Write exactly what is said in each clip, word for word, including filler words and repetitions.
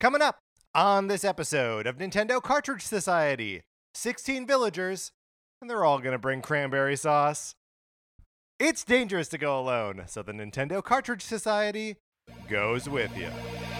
Coming up on this episode of Nintendo Cartridge Society, sixteen villagers, and they're all going to bring cranberry sauce. It's dangerous to go alone, so the Nintendo Cartridge Society goes with you.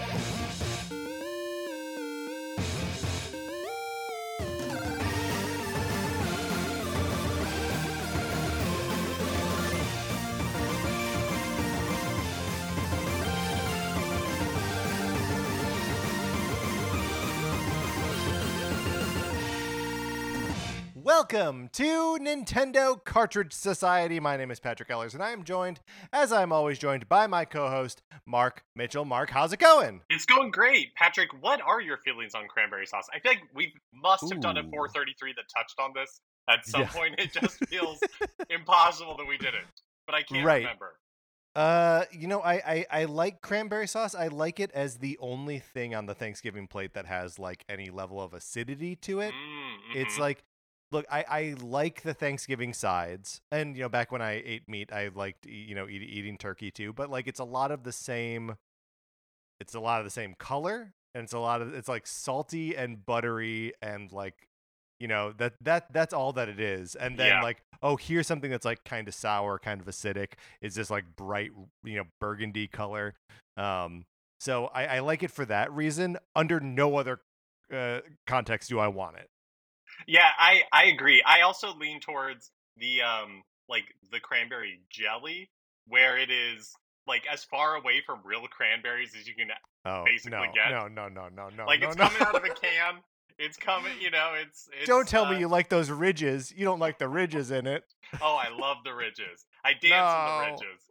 Welcome to Nintendo Cartridge Society. My name is Patrick Ellers, and I am joined, as I'm always joined, by my co-host, Mark Mitchell. Mark, how's it going? It's going great. Patrick, what are your feelings on cranberry sauce? I think we must have Ooh. done a four thirty-three that touched on this at some yeah. point. It just feels impossible that we didn't, but I can't right. remember. Uh, you know, I, I, I like cranberry sauce. I like it as the only thing on the Thanksgiving plate that has, like, any level of acidity to it. Mm-hmm. It's like... Look, I, I like the Thanksgiving sides, and, you know, back when I ate meat, I liked, you know, eat, eating turkey too, but, like, it's a lot of the same, it's a lot of the same color, and it's a lot of, it's, like, salty and buttery, and, like, you know, that, that, that's all that it is, and then, yeah. like, oh, here's something that's, like, kind of sour, kind of acidic, it's this, like, bright, you know, burgundy color, um, so I, I like it for that reason. Under no other uh, context do I want it. Yeah, I, I agree. I also lean towards the um like the cranberry jelly, where it is like as far away from real cranberries as you can oh, basically no, get. No, no, no, no, no. Like no, it's no. coming out of a can. It's coming, you know. It's. it's don't tell uh, me you like those ridges. You don't like the ridges in it. Oh, I love the ridges. I dance no. in the ridges.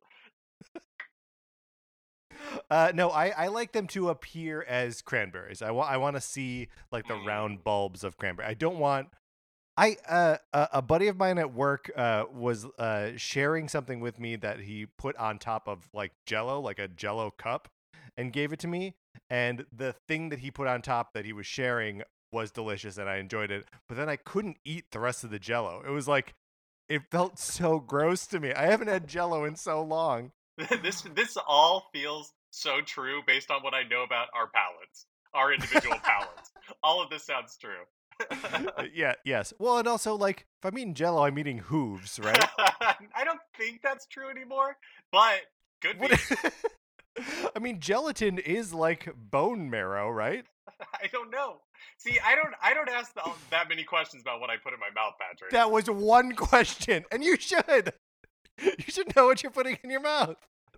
Uh, no, I, I like them to appear as cranberries. I want I want to see like the mm. round bulbs of cranberry. I don't want. I uh, a, a buddy of mine at work uh, was uh, sharing something with me that he put on top of like Jell-O, like a Jell-O cup, and gave it to me. And the thing that he put on top that he was sharing was delicious, and I enjoyed it. But then I couldn't eat the rest of the Jell-O. It was like it felt so gross to me. I haven't had Jell-O in so long. this this all feels so true based on what I know about our palates, our individual palates. All of this sounds true. yeah, yes. Well, and also, like, if I'm eating Jell-O, I'm eating hooves, right? I don't think that's true anymore, but good be. I mean, gelatin is like bone marrow, right? I don't know. See, I don't I don't ask the, that many questions about what I put in my mouth, Patrick. That was one question, and you should. You should know what you're putting in your mouth.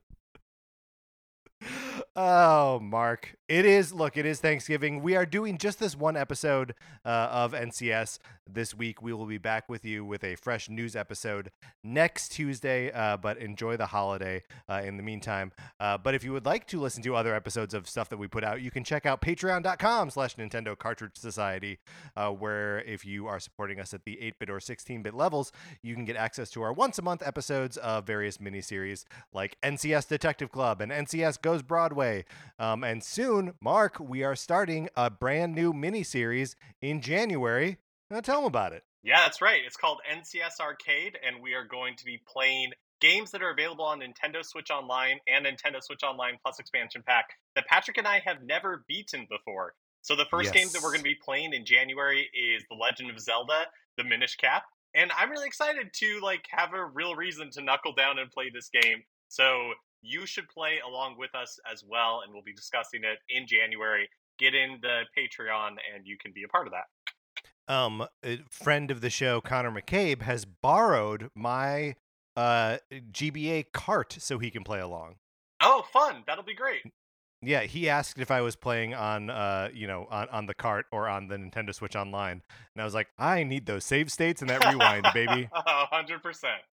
Oh, Mark. It is, look, it is Thanksgiving. We are doing just this one episode uh, of N C S this week. We will be back with you with a fresh news episode next Tuesday, uh, but enjoy the holiday uh, in the meantime. Uh, but if you would like to listen to other episodes of stuff that we put out, you can check out patreon.com slash Nintendo Cartridge Society, uh, where if you are supporting us at the eight-bit or sixteen-bit levels, you can get access to our once-a-month episodes of various miniseries like N C S Detective Club and N C S Goes Broadway. Um, and soon, Mark, we are starting a brand new miniseries in January. Now tell them about it. Yeah, that's right. It's called N C S Arcade, and we are going to be playing games that are available on Nintendo Switch Online and Nintendo Switch Online Plus Expansion Pack that Patrick and I have never beaten before. So the first yes. game that we're going to be playing in January is The Legend of Zelda, The Minish Cap. And I'm really excited to like have a real reason to knuckle down and play this game. So you should play along with us as well, and we'll be discussing it in January. Get in the Patreon, and you can be a part of that. Um, a friend of the show, Connor McCabe, has borrowed my uh, G B A cart so he can play along. Oh, fun. That'll be great. Yeah, he asked if I was playing on, uh, you know, on, on the cart or on the Nintendo Switch Online. And I was like, I need those save states and that rewind, baby. one hundred percent.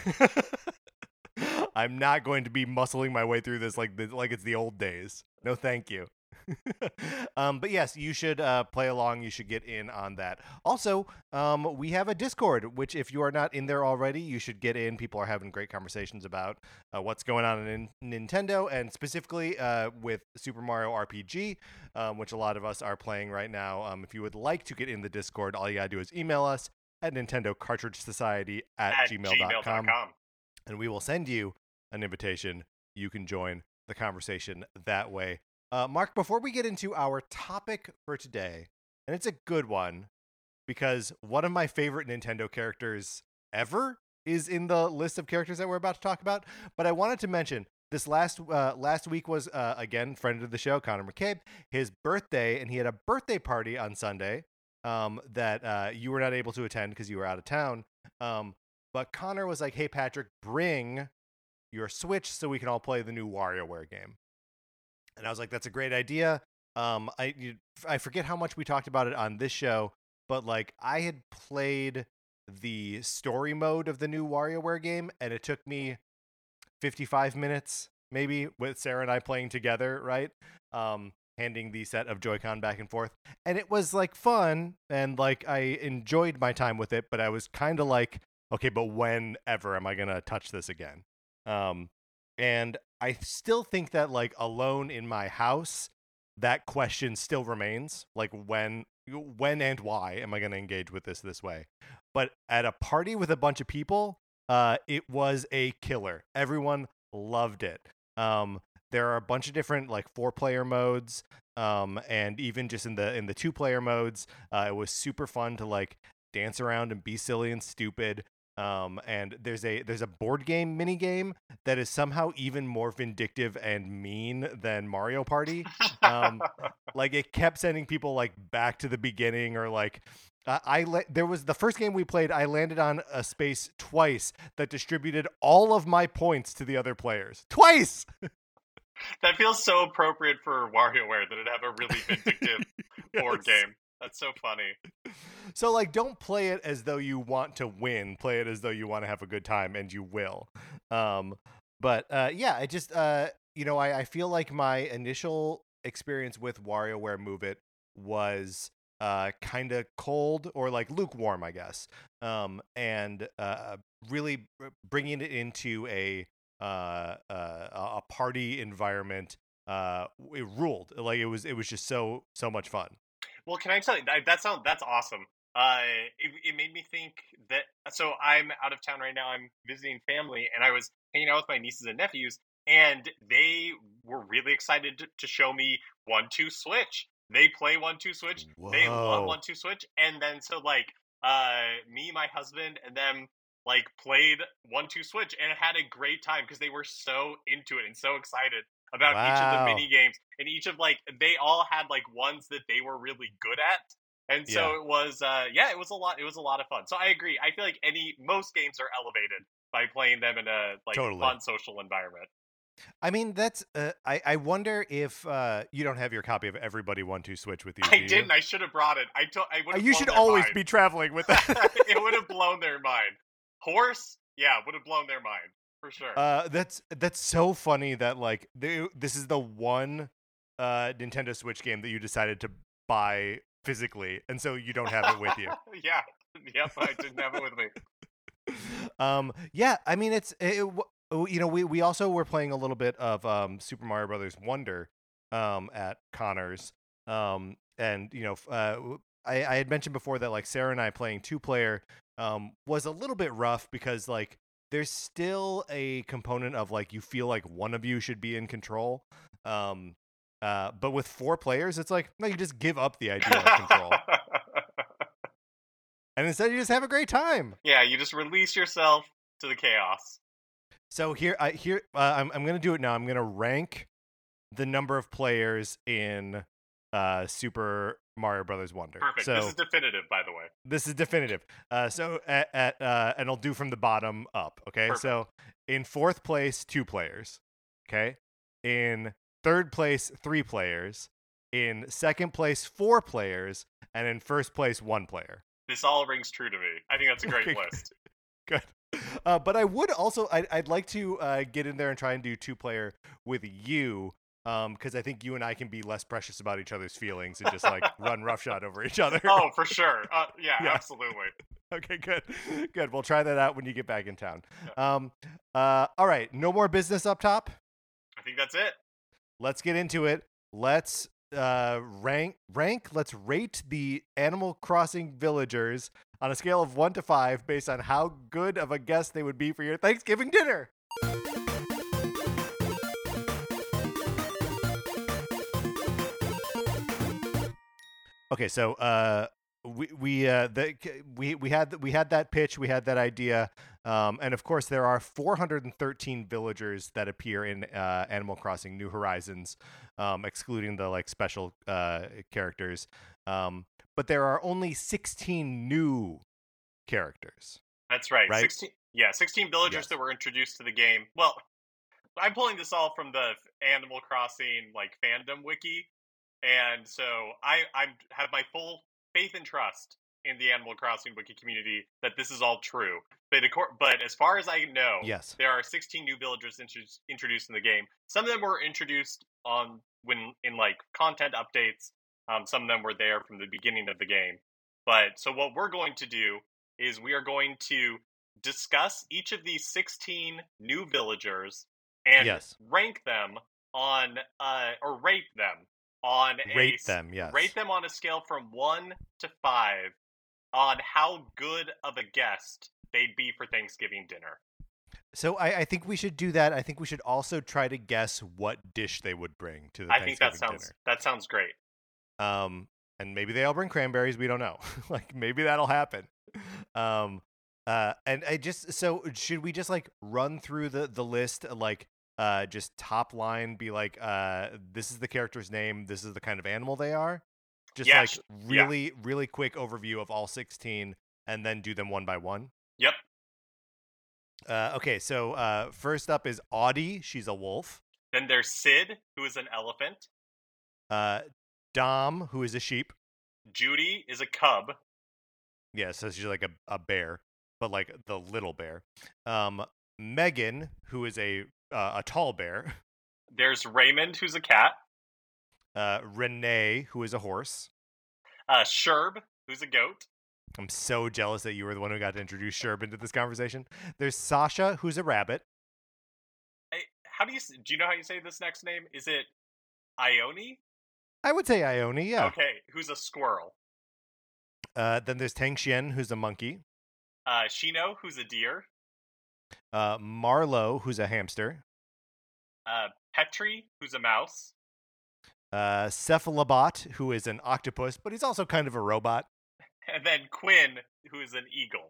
I'm not going to be muscling my way through this like the, like it's the old days. No, thank you. um, but yes, you should uh, play along. You should get in on that. Also, um, we have a Discord, which if you are not in there already, you should get in. People are having great conversations about uh, what's going on in Nintendo, and specifically uh, with Super Mario R P G, um, which a lot of us are playing right now. Um, if you would like to get in the Discord, all you gotta do is email us at Nintendo Cartridge Society at, at gmail dot com, gmail dot com. and we will send you an invitation. You can join the conversation that way. Uh, Mark, before we get into our topic for today, and it's a good one because one of my favorite Nintendo characters ever is in the list of characters that we're about to talk about. But I wanted to mention this last uh, last week was, uh, again, friend of the show, Connor McCabe, his birthday, and he had a birthday party on Sunday um, that uh, you were not able to attend because you were out of town. Um, but Connor was like, hey, Patrick, bring your Switch so we can all play the new WarioWare game. And I was like, that's a great idea. Um, I you, I forget how much we talked about it on this show, but like I had played the story mode of the new WarioWare game, and it took me fifty-five minutes, maybe, with Sarah and I playing together, right? Um, handing the set of Joy-Con back and forth. And it was like fun, and like I enjoyed my time with it, but I was kind of like, okay, but whenever am I going to touch this again? Um, and I still think that like alone in my house, that question still remains. Like when, when and why am I going to engage with this this way? But at a party with a bunch of people, uh, it was a killer. Everyone loved it. Um, there are a bunch of different like four player modes. Um, and even just in the, in the two player modes, uh, it was super fun to like dance around and be silly and stupid. Um, and there's a there's a board game mini game that is somehow even more vindictive and mean than Mario Party. Um, like it kept sending people like back to the beginning, or like uh, I le- there was the first game we played. I landed on a space twice that distributed all of my points to the other players twice. That feels so appropriate for WarioWare that it'd have a really vindictive yes. board game. That's so funny. So, like, don't play it as though you want to win. Play it as though you want to have a good time, and you will. Um, but, uh, yeah, I just, uh, you know, I, I feel like my initial experience with WarioWare Move It was uh, kind of cold, or, like, lukewarm, I guess. Um, and uh, really bringing it into a, uh, uh, a party environment, uh, it ruled. Like, it was, it was just so, so much fun. Well, can I tell you that that sounds that's awesome. Uh, it, it made me think that. So I'm out of town right now. I'm visiting family, and I was hanging out with my nieces and nephews, and they were really excited to, to show me One Two Switch. They play One Two Switch. Whoa. They love One Two Switch, and then so like uh, me, my husband, and them like played One Two Switch, and had a great time because they were so into it and so excited about wow. each of the mini games, and each of like they all had like ones that they were really good at, and so yeah. it was uh yeah it was a lot it was a lot of fun. So I agree. I feel like any most games are elevated by playing them in a like totally. fun social environment. I mean, that's uh, I I wonder if uh you don't have your copy of Everybody One Two Switch with you. I didn't. I should have brought it. I told I would. You should always mind. be traveling with that. It would have blown their mind. Horse, yeah, would have blown their mind. For sure. Uh, that's that's so funny that like they, this is the one uh, Nintendo Switch game that you decided to buy physically, and so you don't have it with you. yeah, yep, I didn't have it with me. Um, yeah, I mean it's it, you know we we also were playing a little bit of um Super Mario Brothers Wonder um at Connor's um and you know uh I I had mentioned before that like Sarah and I playing two player um was a little bit rough because like. There's still a component of like you feel like one of you should be in control, um, uh, but with four players, it's like no, you just give up the idea of control, and instead you just have a great time. Yeah, you just release yourself to the chaos. So here, I here uh, I'm I'm gonna do it now. I'm gonna rank the number of players in uh, Super Mario Brothers Wonder. Perfect. So, this is definitive, by the way. This is definitive. Uh, so at, at uh, and I'll do from the bottom up. Okay. Perfect. So in fourth place, two players. Okay. In third place, three players. In second place, four players, and in first place, one player. This all rings true to me. I think that's a great okay, list. Good. Uh, but I would also, I'd, I'd like to uh, get in there and try and do two player with you. Um, because I think you and I can be less precious about each other's feelings and just like run roughshod over each other. Oh, for sure. Uh, yeah, yeah, absolutely. Okay, good, good. We'll try that out when you get back in town. Yeah. Um, uh, all right. No more business up top. I think that's it. Let's get into it. Let's uh rank rank. Let's rate the Animal Crossing villagers on a scale of one to five based on how good of a guest they would be for your Thanksgiving dinner. Okay, so uh, we we uh, the we we had we had that pitch, we had that idea, um, and of course there are four hundred thirteen villagers that appear in uh, Animal Crossing New Horizons, um, excluding the like special uh, characters. Um, but there are only sixteen new characters. That's right. Right? sixteen Yeah, sixteen villagers Yes. that were introduced to the game. Well, I'm pulling this all from the Animal Crossing like fandom wiki, and so I I have my full faith and trust in the Animal Crossing wiki community that this is all true. But acor- but as far as I know, Yes. there are sixteen new villagers intro- introduced in the game. Some of them were introduced on when in like content updates. Um, some of them were there from the beginning of the game. But so what we're going to do is we are going to discuss each of these sixteen new villagers and Yes. rank them on uh or rate them on a Rate them, yes. rate them on a scale from one to five on how good of a guest they'd be for Thanksgiving dinner. So I, I think we should do that. I think we should also try to guess what dish they would bring to the I think Thanksgiving that sounds dinner. that sounds great. Um, and maybe they'll bring cranberries. We don't know. Like maybe that'll happen. Um, uh, and I just so should we just like run through the the list like uh just top line be like uh this is the character's name, this is the kind of animal they are, just Yeah, like sh- really really quick overview of all sixteen and then do them one by one. Yep. Uh, okay, so uh, first up is Audie. She's a wolf. Then there's Sid, who is an elephant. Uh, Dom, who is a sheep. Judy is a cub. Yeah, so she's like a, a bear, but like the little bear. Um, Megan, who is a uh, a tall bear. There's Raymond, who's a cat. Uh, Renee, who is a horse. Uh, Sherb, who's a goat. I'm so jealous that you were the one who got to introduce Sherb into this conversation. There's Sasha, who's a rabbit. I, how do you do? You know how you say this next name? Is it Ione? I would say Ione, yeah. Okay, who's a squirrel. Uh, then there's Tang Xian, who's a monkey. Uh, Shino, who's a deer. Uh, Marlo, who's a hamster. Uh, Petri, who's a mouse. Uh, Cephalobot, who is an octopus, but he's also kind of a robot. And then Quinn, who is an eagle.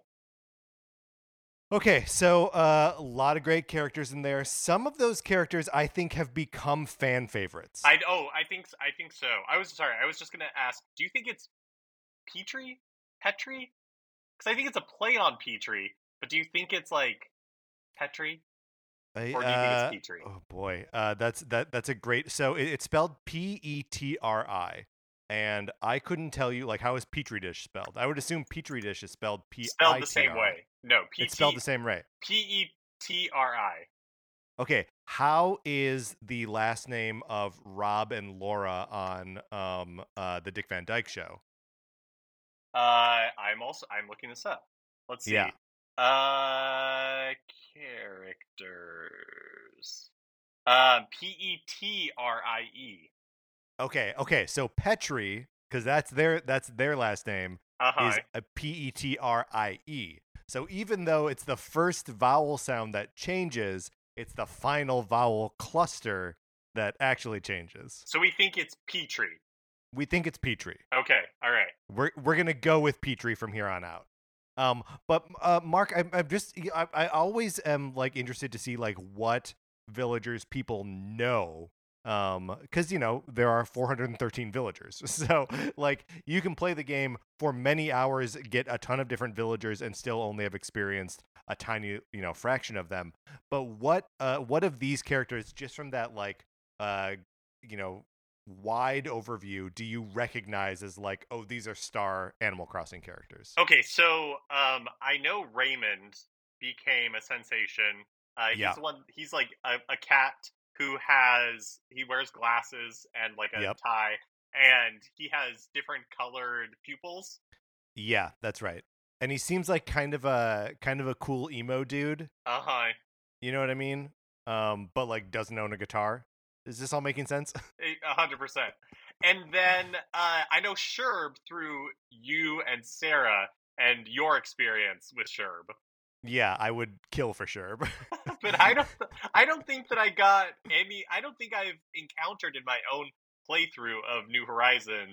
Okay, so uh, a lot of great characters in there. Some of those characters I think have become fan favorites. I oh, I think I think so. I was sorry. I was just gonna ask. Do you think it's Petri? Petri? Because I think it's a play on Petri. But do you think it's like Petri? I, Or do you think uh, it's Petri? Oh boy, uh, that's that. That's a great. So it, it's spelled P E T R I, and I couldn't tell you like how is Petri dish spelled. I would assume Petri dish is spelled P I T R I. Spelled the same way. No, P T It's spelled the same way. P E T R I. Okay, how is the last name of Rob and Laura on um uh the Dick Van Dyke Show? Uh, I'm also I'm looking this up. Let's see. Yeah. Uh, characters. Um, P E T R I E. Okay, okay. So Petri, because that's their that's their last name, Uh huh. is a P E T R I E. So even though it's the first vowel sound that changes, it's the final vowel cluster that actually changes. So we think it's Petri. We think it's Petri. Okay. All right. We're we're gonna go with Petri from here on out. Um, but uh, Mark, I, I'm just I, I always am like interested to see like what villagers people know. Um, because you know there are four hundred thirteen villagers, so like you can play the game for many hours, get a ton of different villagers, and still only have experienced a tiny you know fraction of them. But what uh what of these characters, just from that like uh you know wide overview, do you recognize as like, oh, these are star Animal Crossing characters? Okay. So um, I know Raymond became a sensation. Uh, he's Yeah. the one. He's like a, a cat who has he wears glasses and like a Yep. tie, and he has different colored pupils. Yeah, that's right. And he seems like kind of a kind of a cool emo dude. Uh huh. You know what I mean? Um, but like doesn't own a guitar. Is this all making sense? A hundred percent. And then uh, I know Sherb through you and Sarah and your experience with Sherb. Yeah, I would kill for sure. But I don't I don't think that I got any I don't think I've encountered in my own playthrough of New Horizons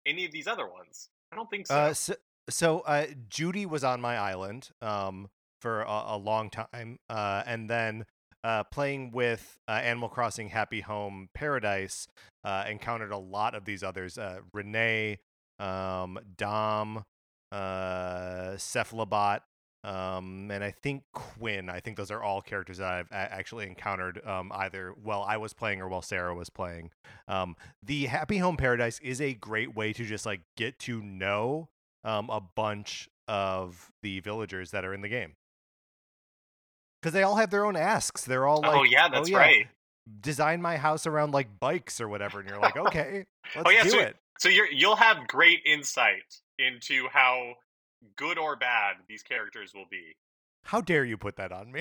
any of these other ones? I don't think so. Uh, so, so uh, Judy was on my island um, for a, a long time, uh, and then uh, playing with uh, Animal Crossing Happy Home Paradise, uh, encountered a lot of these others: uh, Renee, um, Dom, uh, Cephalobot, um, and I think Quinn. I think those are all characters that I've a- actually encountered um, either while I was playing or while Sarah was playing. Um, the Happy Home Paradise is a great way to just like get to know um, a bunch of the villagers that are in the game, because they all have their own asks. They're all like, oh yeah, that's right. design my house around like bikes or whatever, and you're like, okay, let's oh yeah, do so, it. So you're you'll have great insight into how good or bad these characters will be. How dare you put that on me?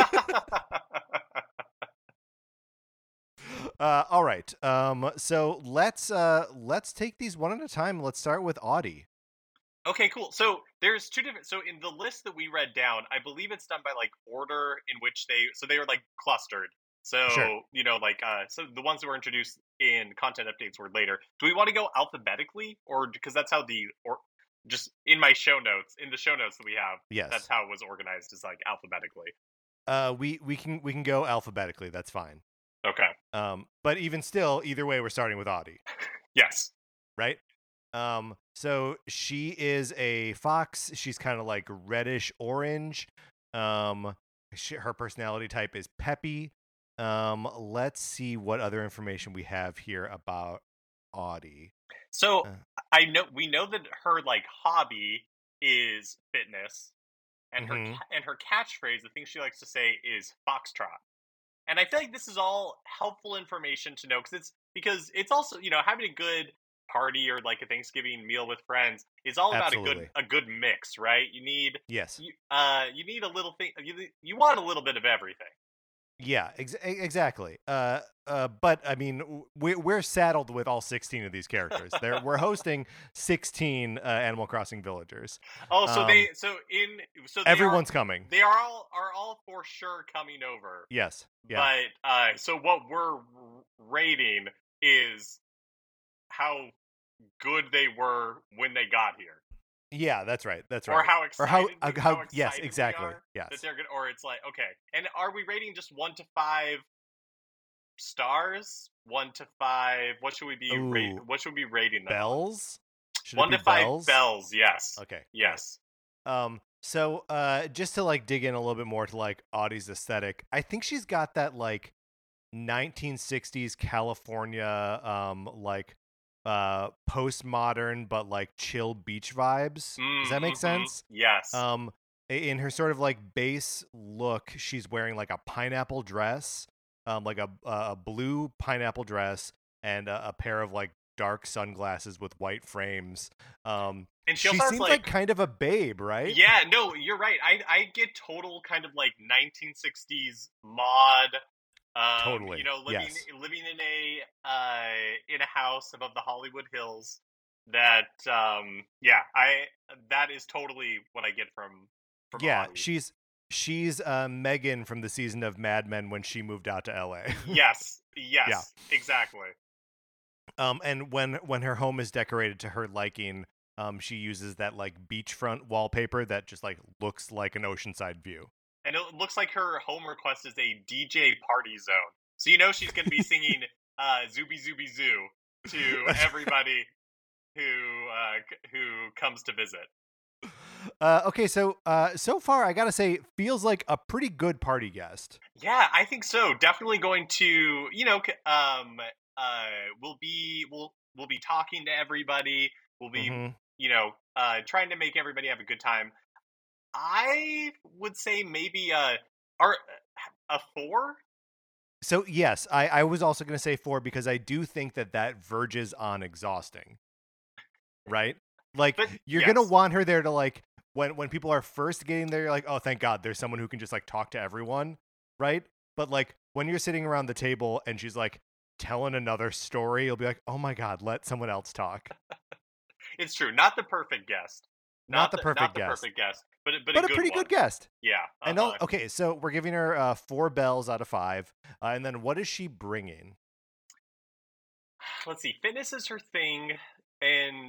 uh, all right. Um, so let's uh, let's take these one at a time. Let's start with Audie. Okay, cool. So there's two different. So in the list that we read down, I believe it's done by like order in which they. So they are like clustered. So Sure. you know, like uh, so the ones that were introduced in content updates were later. Do we want to go alphabetically, or because that's how the or just in my show notes in the show notes that we have? Yes. That's how it was organized, is like alphabetically. Uh, we we can we can go alphabetically. That's fine. Okay. Um, but even still, either way, we're starting with Audie. Yes. Right. Um, so she is a fox. She's kind of like reddish orange. Um, she, her personality type is peppy. Um, let's see what other information we have here about Audie. So Uh, I know we know that her like hobby is fitness, and her Mhm. ca- and her catchphrase, the thing she likes to say, is foxtrot. And I feel like this is all helpful information to know, because it's because it's also, you know, having a good party or like a Thanksgiving meal with friends is all about a Absolutely. good a good mix, right? You need Yes. you uh you need a little thing. You, you want a little bit of everything. Yeah, ex- e- exactly. Uh, uh, but I mean, w- we're we're saddled with all sixteen of these characters. There, we're hosting sixteen uh, Animal Crossing villagers. Oh, so Um, they so in so they Everyone's are, coming. They are all are all for sure coming over. Yes. Yeah. But uh, so what we're rating is how good they were when they got here. Yeah, that's right. That's right. Or how excited, or how, we, uh, how, how excited yes, exactly. we are yes. that they're good. Or it's like, okay, and are we rating just one to five stars? One to five. What should we be rating? What should we be rating them? Bells. Should one it be to five bells? bells. Yes. Okay. Yes. Great. Um. So, uh, just to like dig in a little bit more to like Audie's aesthetic, I think she's got that like nineteen sixties California, um, like uh, postmodern but like chill beach vibes. Mm, Does that make mm-hmm. sense? Yes. Um, in her sort of like base look, she's wearing like a pineapple dress, um, like a a blue pineapple dress and a, a pair of like dark sunglasses with white frames. Um, and she, she also seems like, like kind of a babe, right? Yeah, no, you're right. I I get total kind of like nineteen sixties mod. Um, Totally. You know, living yes. living in a uh, in a house above the Hollywood Hills. That um, yeah, I that is totally what I get from. from yeah, Audie. she's she's uh, Megan from the season of Mad Men when she moved out to L A. yes. Yes. Yeah. Exactly. Um, and when when her home is decorated to her liking, um, she uses that like beachfront wallpaper that just like looks like an oceanside view. And it looks like her home request is a D J party zone. So you know she's going to be singing uh, "Zooby Zooby Zoo" to everybody who uh, who comes to visit. Uh, okay, so uh, so far I gotta say, feels like a pretty good party guest. Yeah, I think so. Definitely going to, you know, um, uh, we'll be we'll we'll be talking to everybody. We'll be, mm-hmm. you know, uh, trying to make everybody have a good time. I would say maybe a are a four. So yes, I, I was also going to say four because I do think that that verges on exhausting, right? Like but, you're yes. going to want her there to like when when people are first getting there, you're like, oh, thank God, there's someone who can just like talk to everyone, right? But like when you're sitting around the table and she's like telling another story, you'll be like, oh my God, let someone else talk. It's true, not the perfect guest. Not, not the, the perfect not guest. the perfect guest, but but, but a, a good pretty one. good guest. Yeah. Uh-huh. And all, okay, so we're giving her uh, four bells out of five, uh, and then what is she bringing? Let's see. Fitness is her thing, and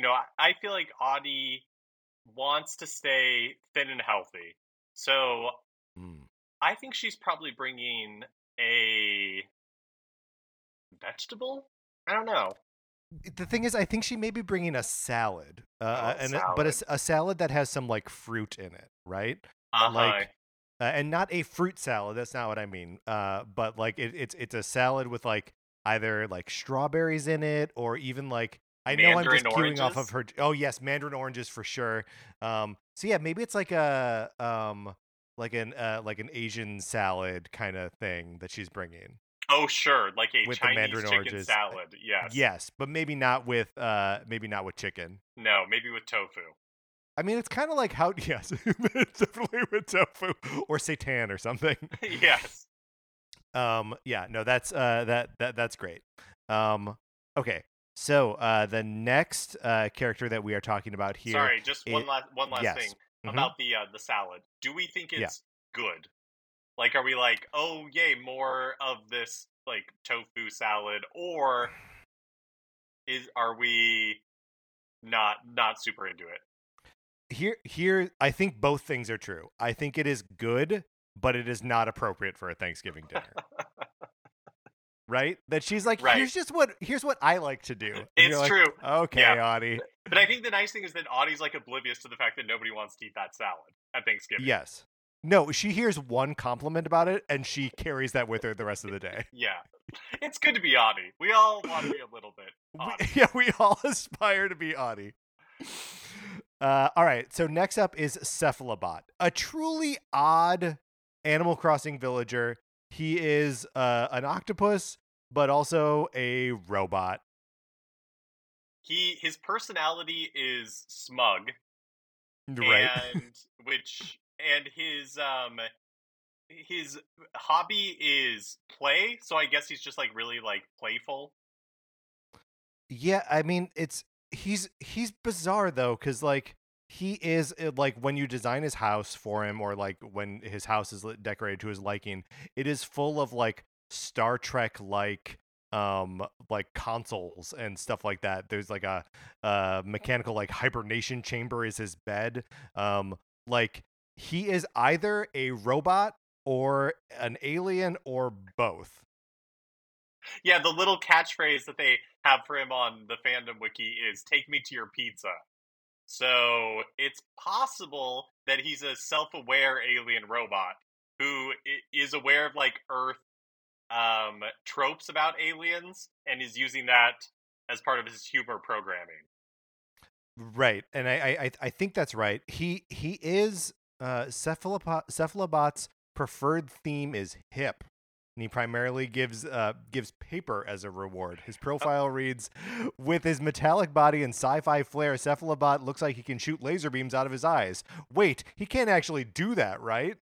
know, I, I feel like Audie wants to stay thin and healthy. So Mm. I think she's probably bringing a vegetable? I don't know. The thing is, I think she may be bringing a salad, uh, Oh, and it- but a, salad. s- a salad that has some like fruit in it, right? Uh-huh. Like, uh, and not a fruit salad. That's not what I mean. Uh, but like it, it's it's a salad with like either like strawberries in it or even like I know I'm just Mandarin queuing off oranges? of her. Oh yes, mandarin oranges for sure. Um, so yeah, maybe it's like a um like an uh like an Asian salad kind of thing that she's bringing Oh, sure. Like a with the Chinese mandarin chicken oranges. salad. Yes. Yes, but maybe not with uh maybe not with chicken. No, maybe with tofu. I mean, it's kind of like how yes, it's definitely with tofu or seitan or something. Yes. Um, yeah, no, that's uh that that that's great. Um, okay, so uh, the next uh character that we are talking about here, Sorry, just one it- last one last yes. thing Mhm. about the uh, the salad. Do we think Yeah. it's good? Like, are we like, oh yay, more of this like tofu salad, or is are we not not super into it? Here, here, I think both things are true. I think it is good, but it is not appropriate for a Thanksgiving dinner. Right? That she's like, Right. here's just what here's what I like to do. And It's you're like, true. Okay, Yeah. Audie. But I think the nice thing is that Audie's like oblivious to the fact that nobody wants to eat that salad at Thanksgiving. Yes. No, she hears one compliment about it and she carries that with her the rest of the day. Yeah. It's good to be Audie. We all want to be a little bit Audie. We, yeah, we all aspire to be Audie. Uh, all right, so next up is Cephalobot, a truly odd Animal Crossing villager. He is uh, an octopus, but also a robot. He his personality is smug, Right. and which and his um his hobby is play. So I guess he's just like really like playful. Yeah, I mean, it's he's he's bizarre though, because like he is uh, like when you design his house for him, or like when his house is li- decorated to his liking, it is full of like Star Trek like um like consoles and stuff like that. There's like a uh mechanical like hibernation chamber is his bed. Um, like he is either a robot or an alien or both. Yeah, the little catchphrase that they have for him on the fandom wiki is "Take me to your pizza." So it's possible that he's a self-aware alien robot who i- is aware of like Earth um, tropes about aliens and is using that as part of his humor programming. Right, and I, I, I- I think that's right. He, he is uh, Cephalopod, Cephalobot's preferred theme is hip, and he primarily gives, uh, gives paper as a reward. His profile reads, "With his metallic body and sci-fi flair, Cephalobot looks like he can shoot laser beams out of his eyes." Wait, he can't actually do that, right?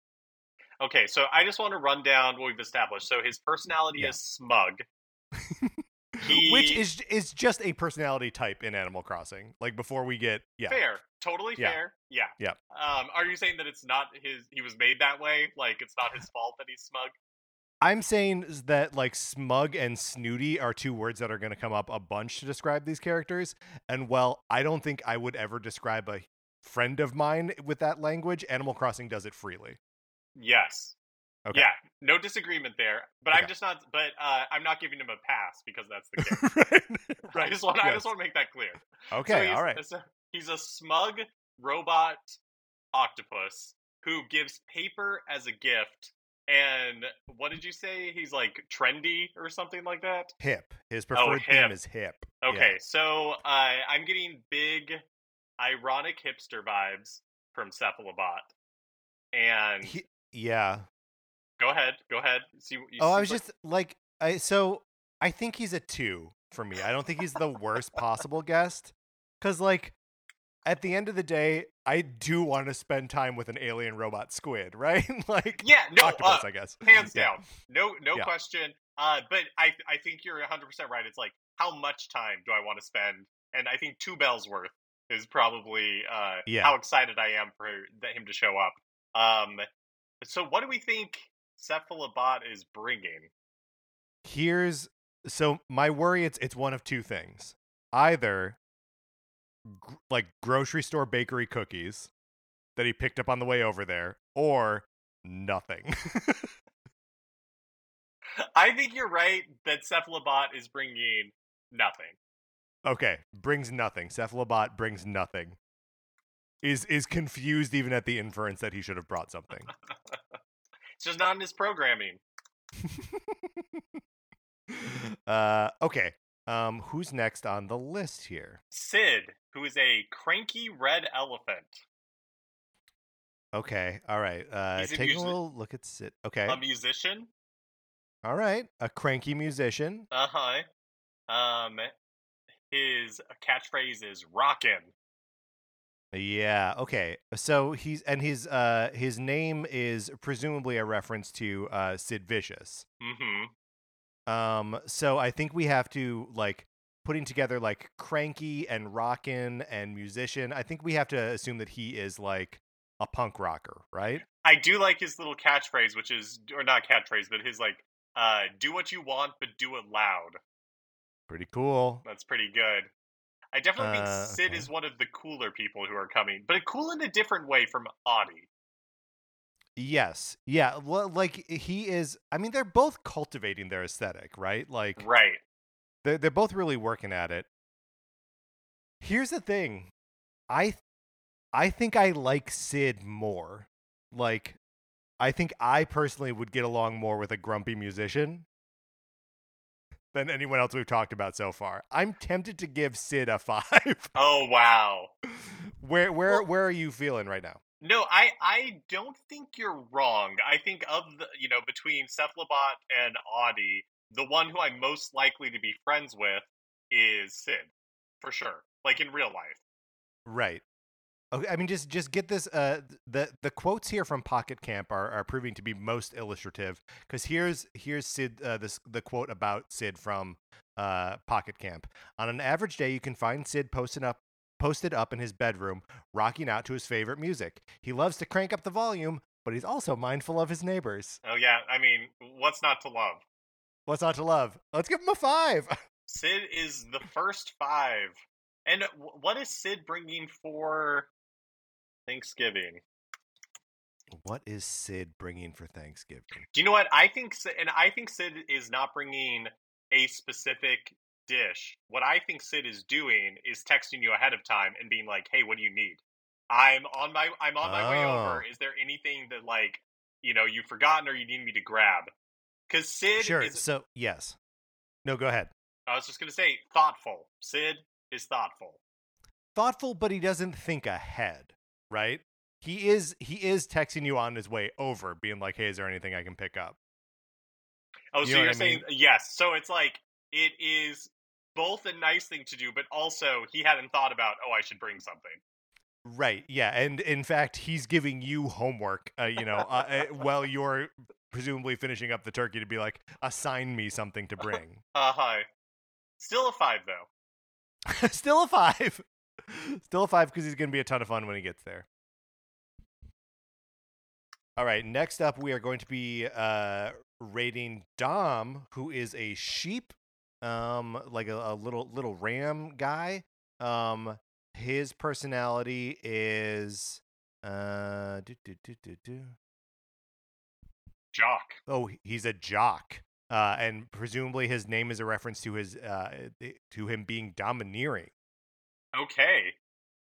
Okay, so I just want to run down what we've established. So his personality Yeah. is smug. He... Which is is just a personality type in Animal Crossing. Like before we get yeah, fair, totally Yeah. fair. Yeah. Yeah. Um, are you saying that it's not his? He was made that way. Like it's not his fault that he's smug. I'm saying is that like smug and snooty are two words that are going to come up a bunch to describe these characters. And well, I don't think I would ever describe a friend of mine with that language. Animal Crossing does it freely. Yes. Okay. Yeah, no disagreement there. But Okay. I'm just not. But uh, I'm not giving him a pass because that's the case. right. I Right. just want. I Yes. just want to make that clear. Okay. So he's, all right. so he's a smug robot octopus who gives paper as a gift. And what did you say? He's like trendy or something like that? Hip. His preferred hip. theme is hip. Okay, so uh, I'm getting big, ironic hipster vibes from Cephalobot. And He, yeah. go ahead, go ahead. See, you Oh, I see was what- just like I so I think he's a two for me. I don't think he's the worst possible guest. Cause like at the end of the day, I do want to spend time with an alien robot squid, right? like yeah, no, octopus, uh, I guess. hands Yeah. down, no, no Yeah. question. Uh, but I, I think you're one hundred percent right. It's like, how much time do I want to spend? And I think two bells worth is probably uh, Yeah. how excited I am for th- him to show up. Um, so what do we think Cephalobot is bringing? Here's so my worry it's it's one of two things. Either gr- like grocery store bakery cookies that he picked up on the way over there, or nothing. I think you're right that Cephalobot is bringing nothing. Okay, brings nothing. Cephalobot brings nothing. Is is confused even at the inference that he should have brought something. It's just not in his programming. uh, okay. Um, who's next on the list here? Sid, who is a cranky red elephant. Okay, all right. Uh, He's a taking a musi- little look at Sid. Okay, A musician. all right. A cranky musician. Uh huh. Um, his catchphrase is "rockin'." Yeah. Okay. So he's and his uh his name is presumably a reference to uh Sid Vicious. Mm-hmm. Um. So I think we have to like putting together like cranky and rockin' and musician. I think we have to assume that he is like a punk rocker, right? I do like his little catchphrase, which is, or not catchphrase, but his like, uh, "Do what you want, but do it loud." Pretty cool. That's pretty good. I definitely think Uh, Sid okay. is one of the cooler people who are coming, but cool in a different way from Audie. Yes. Yeah. Well, like he is. I mean, they're both cultivating their aesthetic, right? Like Right. they're they're both really working at it. Here's the thing. I I think I like Sid more. Like, I think I personally would get along more with a grumpy musician than anyone else we've talked about so far. I'm tempted to give Sid a five. Oh, wow. where where Well- where are you feeling right now? No, I, I don't think you're wrong. I think of the, you know, between Cephalobot and Audie, the one who I'm most likely to be friends with is Sid. For sure. Like in real life. Right. Okay, I mean, just just get this. Uh, the the quotes here from Pocket Camp are, are proving to be most illustrative. Because here's here's Sid. Uh, this the quote about Sid from uh, Pocket Camp. On an average day, you can find Sid posted up posted up in his bedroom, rocking out to his favorite music. He loves to crank up the volume, but he's also mindful of his neighbors. Oh, yeah. I mean, what's not to love? What's not to love? Let's give him a five. Sid is the first five. And w- what is Sid bringing for Thanksgiving? What is Sid bringing for Thanksgiving? Do you know what? I think, Sid, and I think Sid is not bringing a specific dish. What I think Sid is doing is texting you ahead of time and being like, "Hey, what do you need? I'm on my I'm on my way Oh. over. Is there anything that like you know you've forgotten or you need me to grab?" Because Sid Sure. is. So yes. No, go ahead. I was just gonna say thoughtful. Sid is thoughtful. Thoughtful, but he doesn't think ahead, right? He is he is texting you on his way over, being like, "Hey, is there anything I can pick up?" Oh, You so know what you're I saying mean? yes. So it's like it is both a nice thing to do, but also he hadn't thought about, oh, I should bring something. Right. Yeah. And in fact, he's giving you homework, uh, you know, uh, uh, while you're presumably finishing up the turkey to be like, assign me something to bring. Uh hi. Still a five though. Still a five. Still a five because he's going to be a ton of fun when he gets there. All right. Next up, we are going to be uh, rating Dom, who is a sheep, um, like a, a little little ram guy. Um, his personality is uh, do, do, do, do, do. Jock. Oh, he's a jock. Uh, and presumably his name is a reference to his uh, to him being domineering. Okay.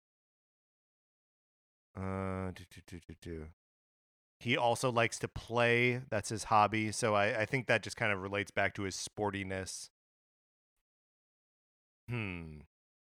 Uh, do, do, do, do, do. He also likes to play. That's his hobby. So I, I think that just kind of relates back to his sportiness. Hmm.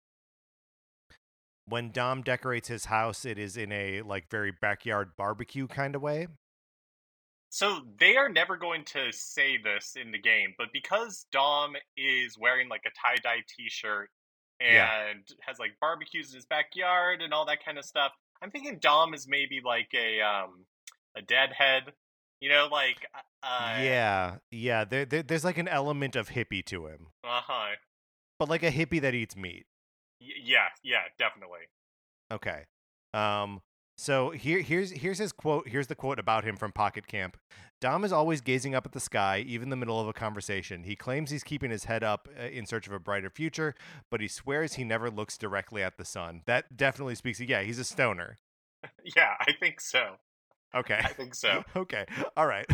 When Dom decorates his house, it is in a like very backyard barbecue kind of way. So they are never going to say this in the game, but because Dom is wearing like a tie-dye t-shirt and Yeah. has like barbecues in his backyard and all that kind of stuff, I'm thinking Dom is maybe like a um a deadhead, you know, like uh yeah, yeah. There, there, there's like an element of hippie to him, uh-huh. but like a hippie that eats meat. Y- yeah, yeah, definitely. Okay. Um, So here, here's here's his quote. Here's the quote about him from Pocket Camp. Dom is always gazing up at the sky, even in the middle of a conversation. He claims he's keeping his head up uh, in search of a brighter future, but he swears he never looks directly at the sun. That definitely speaks. Yeah, he's a stoner. Yeah, I think so. Okay. I think so. Okay. All right.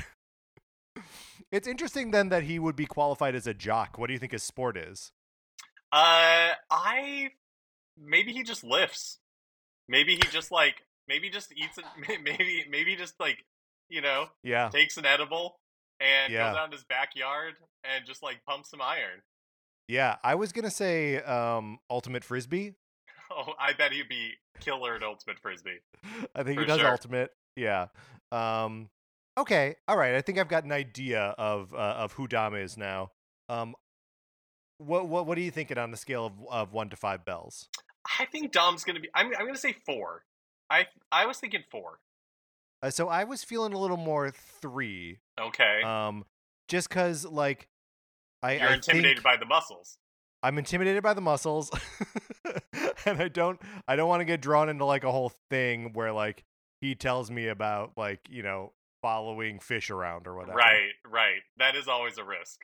It's interesting then that he would be qualified as a jock. What do you think his sport is? Uh, I maybe he just lifts. Maybe he just like maybe just eats it. Maybe maybe just like you know Yeah. takes an edible and Yeah. goes out in his backyard and just like pumps some iron. Yeah, I was gonna say um, ultimate frisbee. Oh, I bet he'd be killer at ultimate frisbee. I think For he does sure. ultimate. Yeah. Um, okay. All right. I think I've got an idea of uh, of who Dom is now. Um, what what what are you thinking on the scale of of one to five bells? I think Dom's gonna be. I'm I'm gonna say four. I I was thinking four. Uh, so I was feeling a little more three. Okay. Um, just cause like I You're I intimidated think by the muscles. I'm intimidated by the muscles, and I don't I don't want to get drawn into like a whole thing where like he tells me about like you know following fish around or whatever. Right, right. That is always a risk.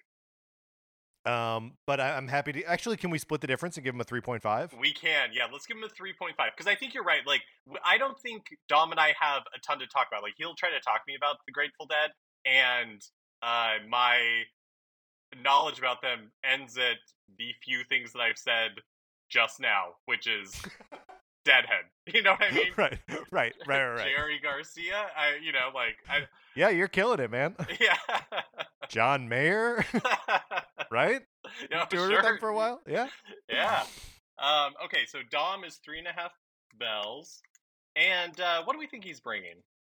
Um, but I, I'm happy to actually. Can we split the difference and give him a three point five? We can, yeah. Let's give him a three point five because I think you're right. Like, w- I don't think Dom and I have a ton to talk about. Like, he'll try to talk to me about the Grateful Dead, and uh, my knowledge about them ends at the few things that I've said just now, which is Deadhead. You know what I mean? Right, right, right, right, right. Jerry Garcia. I, you know, like, I, Yeah, you're killing it, man. yeah. John Mayer, right? Yeah, Doing sure. with them for a while. Yeah. Yeah. Um, okay, so Dom is three and a half bells. And uh, what do we think he's bringing?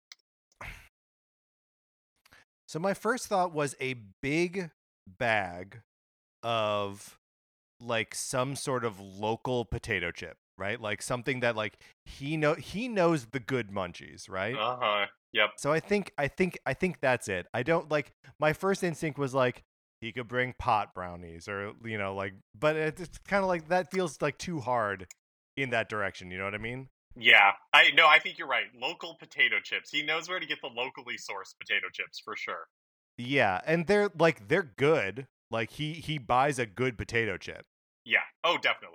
So my first thought was a big bag of like some sort of local potato chip, right? Like something that like he know he knows the good munchies, right? Uh huh. Yep. So I think I think I think that's it. I don't like my first instinct was like he could bring pot brownies or you know like but it's kind of like that feels like too hard in that direction, you know what I mean? Yeah. I no, I think you're right. Local potato chips. He knows where to get the locally sourced potato chips for sure. Yeah, and they're like they're good. Like he he buys a good potato chip. Yeah. Oh, definitely.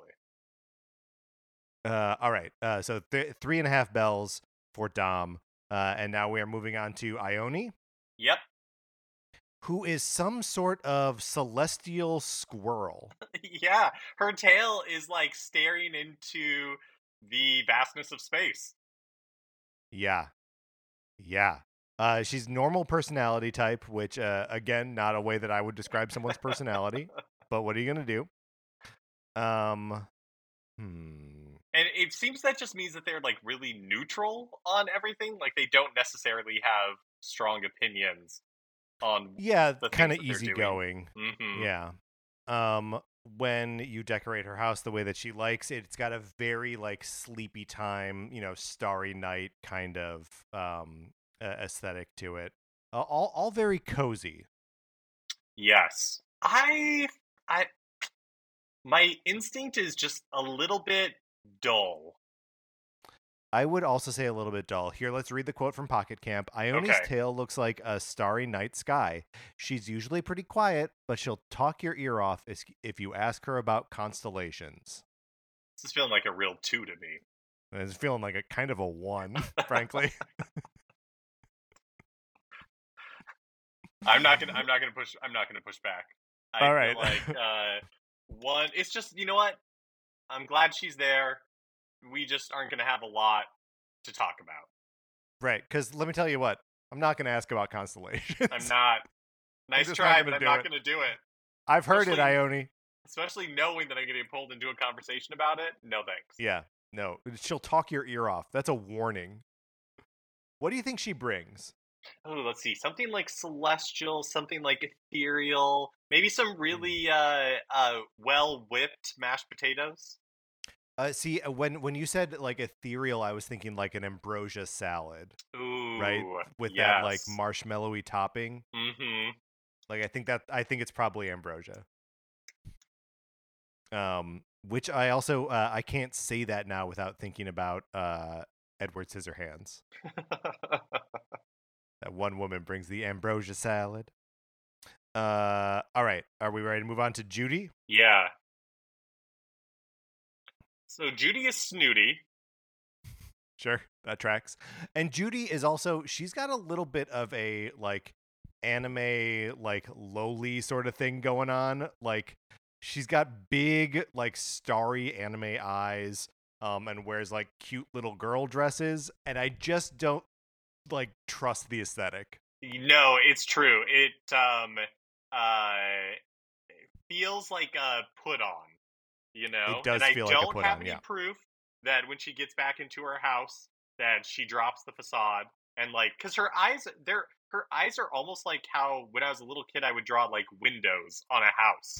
Uh, all right. Uh, so th- three and a half bells for Dom. Uh, and now we are moving on to Ione, Yep. who is some sort of celestial squirrel. Yeah. Her tail is like staring into the vastness of space. Yeah. Yeah. Uh, she's normal personality type, which, uh, again, not a way that I would describe someone's personality. But what are you going to do? Um, hmm. And it seems that just means that they're like really neutral on everything. Like they don't necessarily have strong opinions on. Yeah, the kind of things that they're easygoing. Mm-hmm. Yeah. Um, when you decorate her house the way that she likes it, it's got a very like sleepy time, you know, starry night kind of um uh, aesthetic to it. Uh, all all very cozy. Yes. I I my instinct is just a little bit dull. I would also say a little bit dull. Here, let's read the quote from Pocket Camp. Ione's Okay. tail looks like a starry night sky. She's usually pretty quiet, but she'll talk your ear off if if you ask her about constellations. This is feeling like a real two to me. And it's feeling like a kind of a one, frankly. I'm not gonna I'm not gonna push I'm not gonna push back. I All feel right. like uh one it's just you know what? I'm glad she's there. We just aren't gonna have a lot to talk about. Right, because let me tell you what, I'm not going to ask about constellations. I'm not. Nice just try, not but gonna I'm do not it. gonna do it. I've heard it, especially- Ione. Especially knowing that I'm getting pulled into a conversation about it. No thanks. Yeah, no, she'll talk your ear off. That's a warning. What do you think she brings? Oh, let's see. Something like celestial, something like ethereal, maybe some really uh, uh, well whipped mashed potatoes. Uh, see, uh, when when you said like ethereal, I was thinking like an ambrosia salad, Ooh, right? With yes. that like marshmallowy topping. Mm-hmm. Like I think that I think it's probably ambrosia. Um, which I also uh, I can't say that now without thinking about uh Edward Scissorhands. That one woman brings the ambrosia salad. Uh, all right. Are we ready to move on to Judy? Yeah. So Judy is snooty. Sure, that tracks. And Judy is also, she's got a little bit of a, like, anime, like, lowly sort of thing going on. Like, she's got big, like, starry anime eyes, um, and wears, like, cute little girl dresses. And I just don't, like, trust the aesthetic. No, it's true. It, um, uh, feels like a put on, you know? It does and I feel like a don't put have on, any yeah. proof that when she gets back into her house that she drops the facade and like because her eyes they're her eyes are almost like how when I was a little kid I would draw like windows on a house.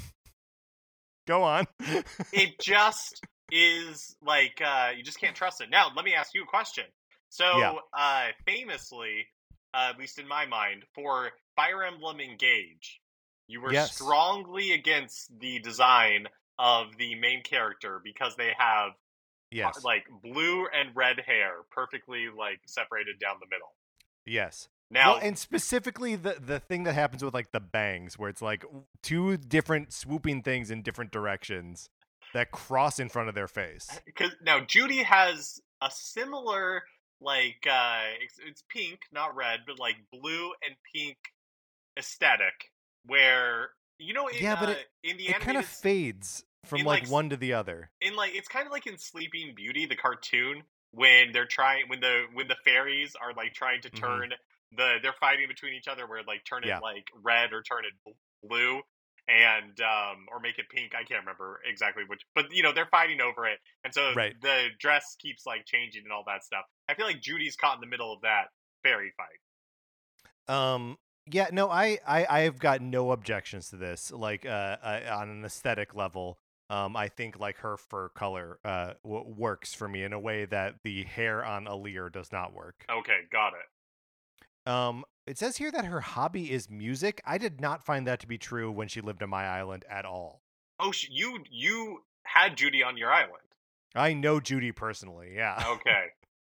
Go on. It just is like uh you just can't trust it. Now let me ask you a question. So Yeah. uh famously, uh, at least in my mind, for Fire Emblem Engage, you were Yes. strongly against the design of the main character because they have Yes. like blue and red hair perfectly like separated down the middle. Yes. Now, Well, and specifically the the thing that happens with like the bangs, where it's like two different swooping things in different directions that cross in front of their face. because now Judy has a similar like uh it's, it's pink, not red, but like blue and pink aesthetic where you know in, Yeah, but uh, it- in the It kind of animated fades from in, like, like, one to the other. in like it's kind of like in Sleeping Beauty, the cartoon, when they're trying when the when the fairies are like trying to Mhm. turn the they're fighting between each other where like turn it Yeah. like red or turn it bl- blue and um or make it pink. I can't remember exactly which, but you know they're fighting over it, and so Right. the dress keeps like changing and all that stuff. I feel like Judy's caught in the middle of that fairy fight. Um. Yeah. No. I. I. I've got no objections to this. Like, uh, uh on an aesthetic level, um, I think like her fur color, uh, w- works for me in a way that the hair on Alear does not work. Okay, got it. Um. It says here that her hobby is music. I did not find that to be true when she lived on my island at all. Oh, sh- you you had Judy on your island. I know Judy personally. Yeah. Okay.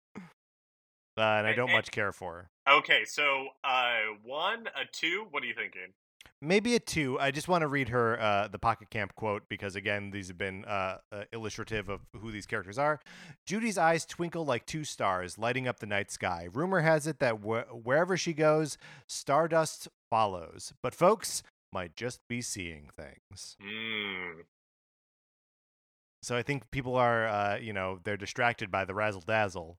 Uh, and I A- don't a- much care for her. Okay, so uh one, a two, what are you thinking? Maybe a two. I just want to read her uh, the Pocket Camp quote because, again, these have been uh, uh, illustrative of who these characters are. Judy's eyes twinkle like two stars, lighting up the night sky. Rumor has it that wh- wherever she goes, stardust follows. But folks might just be seeing things. Hmm. So I think people are, uh, you know, they're distracted by the razzle dazzle.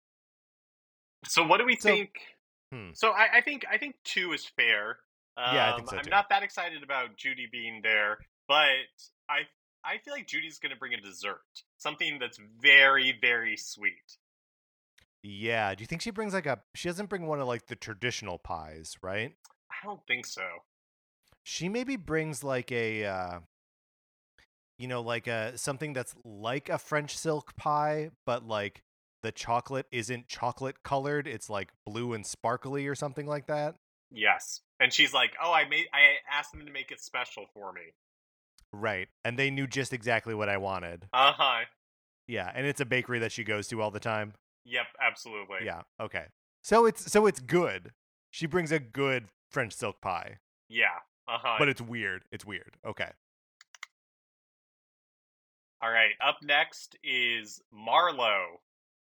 So what do we So- think? Hmm. So I, I think I think two is fair. Um, Yeah, I think so, I'm too. not that excited about Judy being there, but I I feel like Judy's gonna bring a dessert, something that's very very sweet. Yeah. Do you think she brings like a? She doesn't bring one of like the traditional pies, right? I don't think so. She maybe brings like a, uh, you know, like a something that's like a French silk pie, but like the chocolate isn't chocolate colored. It's like blue and sparkly or something like that. Yes, and she's like, "Oh, I made I asked them to make it special for me." Right. And they knew just exactly what I wanted. Uh huh. Yeah. And it's a bakery that she goes to all the time. Yep, absolutely. Yeah. Okay. So it's so it's good. She brings a good French silk pie, Yeah. Uh huh. but it's weird. It's weird. Okay. All right. Up next is Marlowe.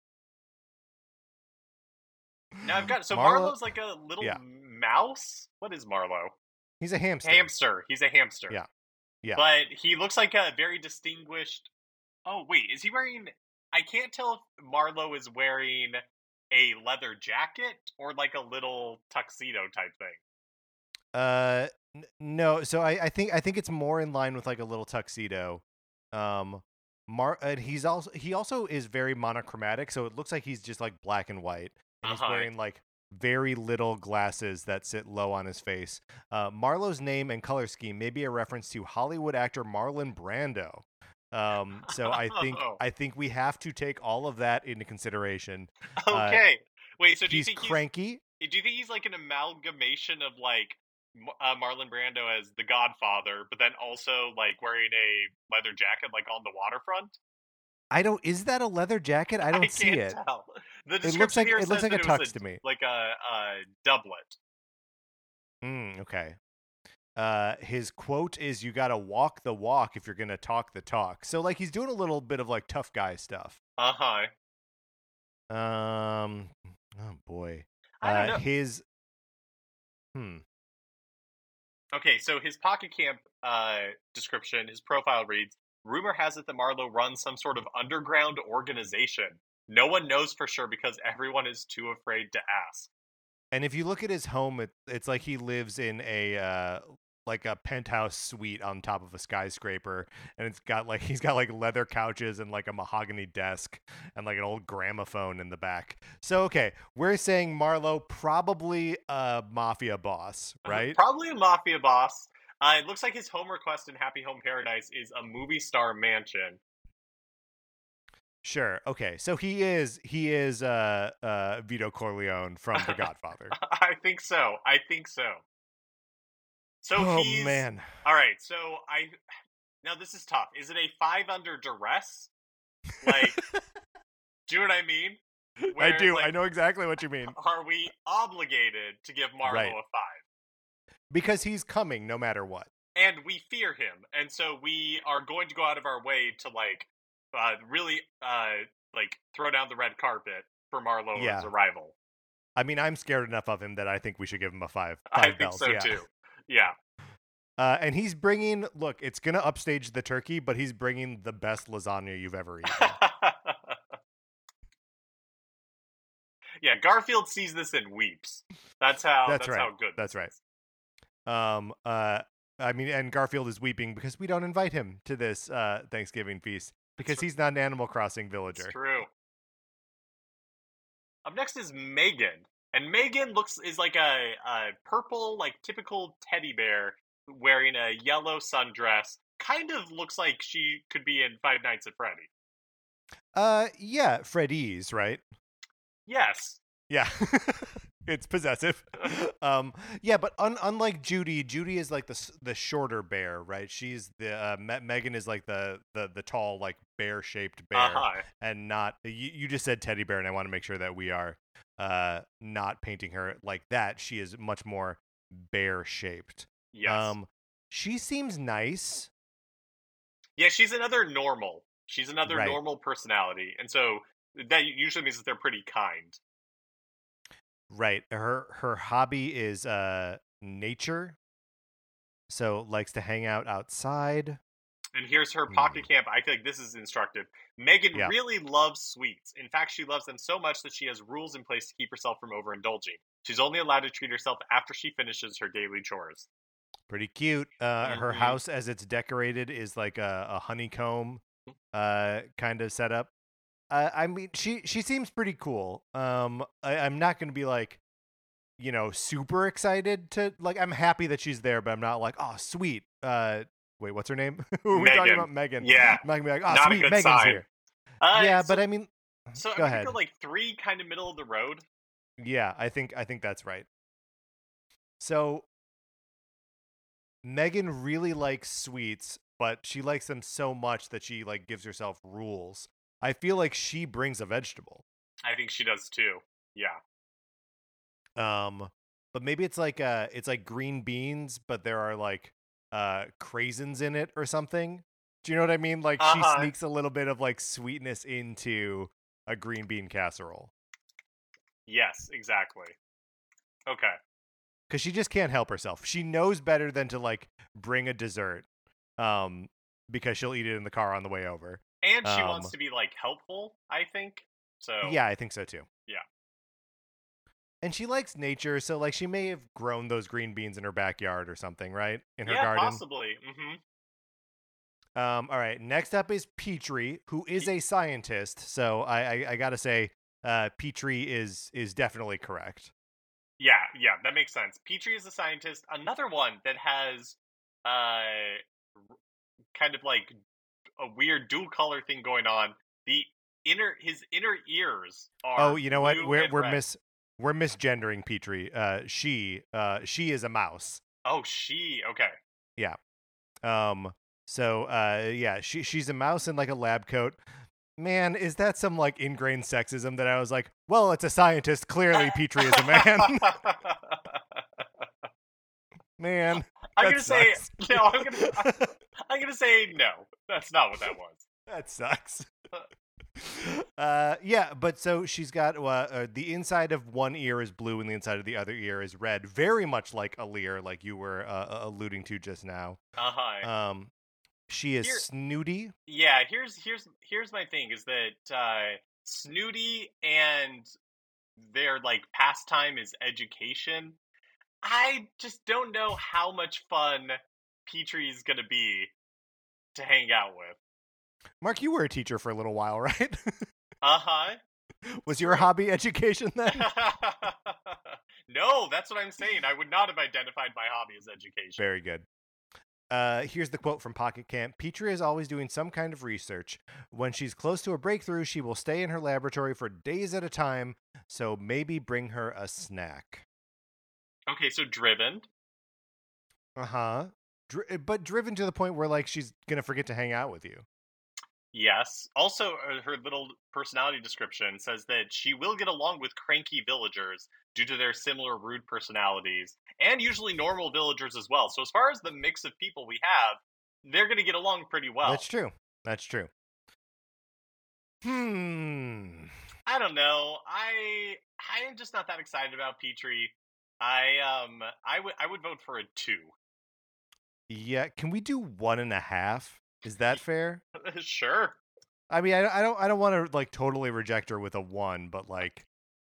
Now I've got so Marlo- Marlowe's like a little yeah. mouse. What is Marlowe? He's a hamster. Hamster. He's a hamster. Yeah. Yeah. But he looks like a very distinguished. Oh wait, is he wearing? I can't tell if Marlowe is wearing a leather jacket or like a little tuxedo type thing. Uh, n- no. So I, I think I think it's more in line with like a little tuxedo. Um, Mar, and he's also he also is very monochromatic, so it looks like he's just like black and white. And he's Uh-huh. wearing like very little glasses that sit low on his face. Uh, Marlowe's name and color scheme may be a reference to Hollywood actor Marlon Brando. Um, so I think Oh. I think we have to take all of that into consideration. Okay. wait. So do you He's think cranky. he's? Do you think he's like an amalgamation of like M- uh, Marlon Brando as the Godfather, but then also like wearing a leather jacket like on the waterfront? I don't. Is that a leather jacket? I don't I see can't it. tell. The It description looks like here it says looks like that a it was tux a, to me. like a, a doublet. Mm, okay. Uh, his quote is, "You gotta walk the walk if you're gonna talk the talk." So like he's doing a little bit of like tough guy stuff. Uh huh. Um, oh boy. I don't Uh, know. his. Hmm. Okay, so his Pocket Camp uh, description, his profile reads, rumor has it that Marlowe runs some sort of underground organization. No one knows for sure because everyone is too afraid to ask. And if you look at his home, it, it's like he lives in a uh, like a penthouse suite on top of a skyscraper, and it's got like he's got like leather couches and like a mahogany desk and like an old gramophone in the back. So okay, we're saying Marlowe probably a mafia boss, right? Probably a mafia boss. Uh, it looks like his home request in Happy Home Paradise is a movie star mansion. Sure. Okay. So he is he is uh uh Vito Corleone from The Godfather. I think so. I think so. So oh he's man. All right. So I now this is tough. Is it a five under duress? Like, do you know what I mean? I do. Like, I know exactly what you mean. Are we obligated to give Marlowe Right. a five? Because he's coming no matter what. And we fear him, and so we are going to go out of our way to like uh, really uh, like throw down the red carpet for Marlowe's Yeah. arrival. I mean, I'm scared enough of him that I think we should give him a five. Five I think bells. so yeah. too. Yeah. Uh, and he's bringing. Look, it's gonna upstage the turkey, but he's bringing the best lasagna you've ever eaten. Yeah, Garfield sees this and weeps. That's how. That's, That's, right. how good. That's this right. is. Um. Uh. I mean, and Garfield is weeping because we don't invite him to this uh Thanksgiving feast because That's he's not an Animal Crossing villager. It's true. Up next is Megan, and Megan looks is like a, a purple, like typical teddy bear wearing a yellow sundress. Kind of looks like she could be in Five Nights at Freddy. Uh. Yeah. Freddy's right. Yes. Yeah. It's possessive. um, yeah, but un- unlike Judy, Judy is like the s- the shorter bear, right? She's the uh, Me- Megan is like the, the the tall, like bear shaped bear, Uh-huh. and not. You, you just said teddy bear, and I want to make sure that we are uh not painting her like that. She is much more bear shaped. Yes. Um, she seems nice. Yeah, she's another normal. She's another Right. normal personality, and so that usually means that they're pretty kind. Right. Her her hobby is uh nature. So likes to hang out outside. And here's her Pocket Camp. I feel like this is instructive. Megan Yeah. really loves sweets. In fact, she loves them so much that she has rules in place to keep herself from overindulging. She's only allowed to treat herself after she finishes her daily chores. Pretty cute. Uh, Her Mhm. house, as it's decorated, is like a, a honeycomb uh, kind of setup. Uh, I mean, she she seems pretty cool. Um, I, I'm not going to be like, you know, super excited to like. I'm happy that she's there, but I'm not like, oh, sweet. Uh, wait, what's her name? Who are we talking Megan. about? Megan. Yeah. I'm not gonna be like, oh, Not a sweet, good Megan's sign. here. Uh, yeah, so, but I mean, so go I'm ahead. gonna go like three, kind of middle of the road. Yeah, I think I think that's right. So Megan really likes sweets, but she likes them so much that she like gives herself rules. I feel like she brings a vegetable. I think she does too. Yeah. Um, but maybe it's like uh it's like green beans, but there are like uh craisins in it or something. Do you know what I mean? Like Uh-huh. she sneaks a little bit of like sweetness into a green bean casserole. Yes, exactly. Okay. Because she just can't help herself. She knows better than to like bring a dessert, um, because she'll eat it in the car on the way over. And she Um, wants to be like helpful, I think. So Yeah, I think so too. Yeah. And she likes nature, so like she may have grown those green beans in her backyard or something, right? In her yeah, garden. possibly. Mm-hmm. Um, all right. Next up is Petrie, who is a scientist. So I, I, I gotta say, uh, Petrie is is definitely correct. Yeah, yeah, that makes sense. Petrie is a scientist. Another one that has uh kind of like a weird dual color thing going on. The inner his inner ears are Oh, you know what? blue We're and we're red. mis we're misgendering Petrie. Uh, she uh she is a mouse. Oh, she. Okay. Yeah. Um. So uh yeah, she she's a mouse in like a lab coat. Man, is that some like ingrained sexism that I was like, well, it's a scientist. Clearly, Petrie is a man. Man, I'm that gonna say sucks. no. I'm gonna I'm gonna say no. That's not what that was. That sucks. Uh, yeah, but so she's got uh, uh, the inside of one ear is blue and the inside of the other ear is red, very much like a Lear, like you were uh, alluding to just now. Uh huh. Um, she is Here- snooty. Yeah. Here's here's here's my thing is that uh, snooty and their like pastime is education. I just don't know how much fun Petrie's gonna be to hang out with. Mark, you were a teacher for a little while, right? Uh huh. Was your hobby education then? No, that's what I'm saying. I would not have identified my hobby as education. Very good. Uh, here's the quote from Pocket Camp. Petrie is always doing some kind of research. When she's close to a breakthrough, she will stay in her laboratory for days at a time, so maybe bring her a snack. Okay, so driven. Uh-huh. Dri- but driven to the point where, like, she's gonna forget to hang out with you. Yes. Also, uh, her little personality description says that she will get along with cranky villagers due to their similar rude personalities, and usually normal villagers as well. So as far as the mix of people we have, they're going to get along pretty well. That's true. That's true. Hmm. I don't know. I I am just not that excited about Petrie. I um I would I would vote for a two. Yeah, can we do one and a half? Is that fair? Sure. I mean, I, I don't, I don't want to like totally reject her with a one, but like,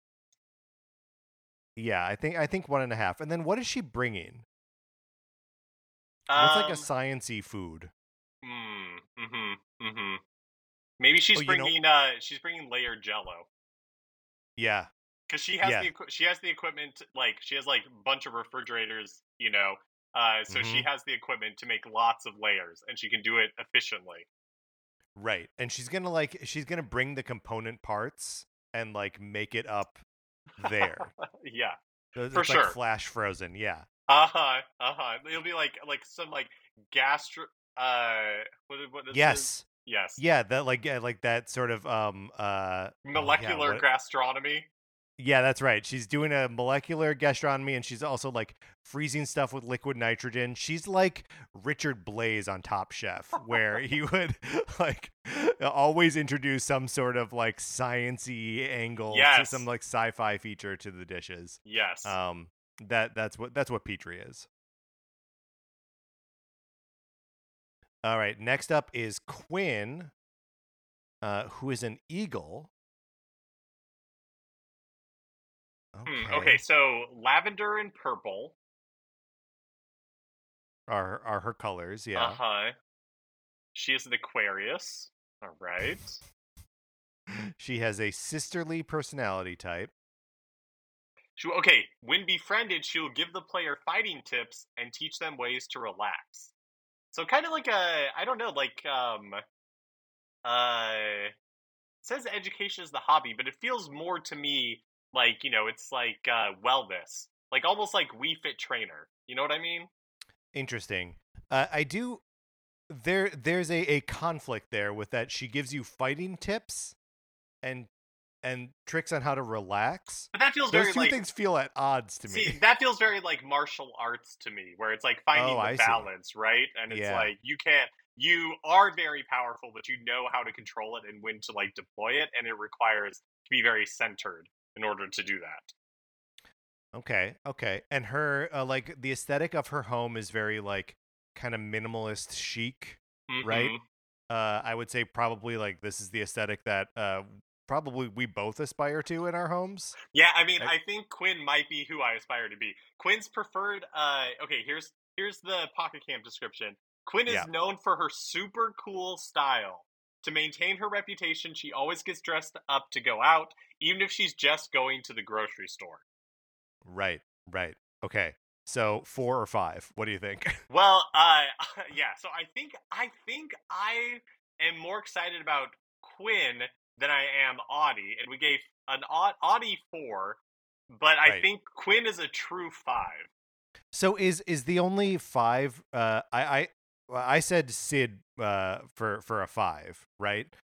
yeah, I think, I think one and a half. And then what is she bringing? What's Um, like a science-y food? Hmm. Mm-hmm. Mm-hmm. Maybe she's Oh, you know- bringing uh she's bringing layered Jello. Yeah, Because she has Yeah. the equi- she has the equipment, like she has like a bunch of refrigerators, you know. Uh, so she Mhm. has the equipment to make lots of layers, and she can do it efficiently. right. And she's gonna like, she's gonna bring the component parts and like make it up there. Yeah. It's For like sure. flash frozen. Yeah. Uh huh. Uh huh. It'll be like like some like gastro. Uh, what what is Yes. This? Yes. Yeah. That like, yeah, like that sort of um uh Molecular oh, yeah, what- gastronomy. Yeah, that's right. She's doing a molecular gastronomy, and she's also like freezing stuff with liquid nitrogen. She's like Richard Blaze on Top Chef, where he would like always introduce some sort of like science-y angle to Yes. some like sci-fi feature to the dishes. Yes. Um, that that's what that's what Petrie is. All right, next up is Quinn, uh, who is an eagle. Hmm, okay, so lavender and purple. Are are her colors? Yeah. Uh huh. She is an Aquarius. All right. She has a sisterly personality type. She, okay, when befriended, she'll give the player fighting tips and teach them ways to relax. So kind of like a, I don't know, like um, uh, it says education is the hobby, but it feels more to me like, you know, it's like uh, wellness, like almost like We Fit Trainer. You know what I mean? Interesting. Uh, I do. There, there's a, a conflict there with that. She gives you fighting tips, and and tricks on how to relax. But that feels Those very two like. things feel at odds to See, me. that feels very like martial arts to me, where it's like finding Oh, the I see. balance, right? And it's Yeah. like you can't. You are very powerful, but you know how to control it and when to like deploy it, and it requires to be very centered in order to do that. Okay, okay. And her, uh, like the aesthetic of her home is very like kind of minimalist chic, right? Mhm. Uh, I would say probably like this is the aesthetic that uh probably we both aspire to in our homes. Yeah, I mean, I- I think Quinn might be who I aspire to be. Quinn's preferred. Uh, okay, here's here's the Pocket Camp description. Quinn is Yeah. known for her super cool style. To maintain her reputation, she always gets dressed up to go out, even if she's just going to the grocery store. Right, right. Okay. So four or five. What do you think? Well, uh, yeah. So I think I think I am more excited about Quinn than I am Audie, and we gave an Aud- Audie four, but I Right. think Quinn is a true five. So is is the only five? Uh, I I well, I said Sid uh for for a five, right?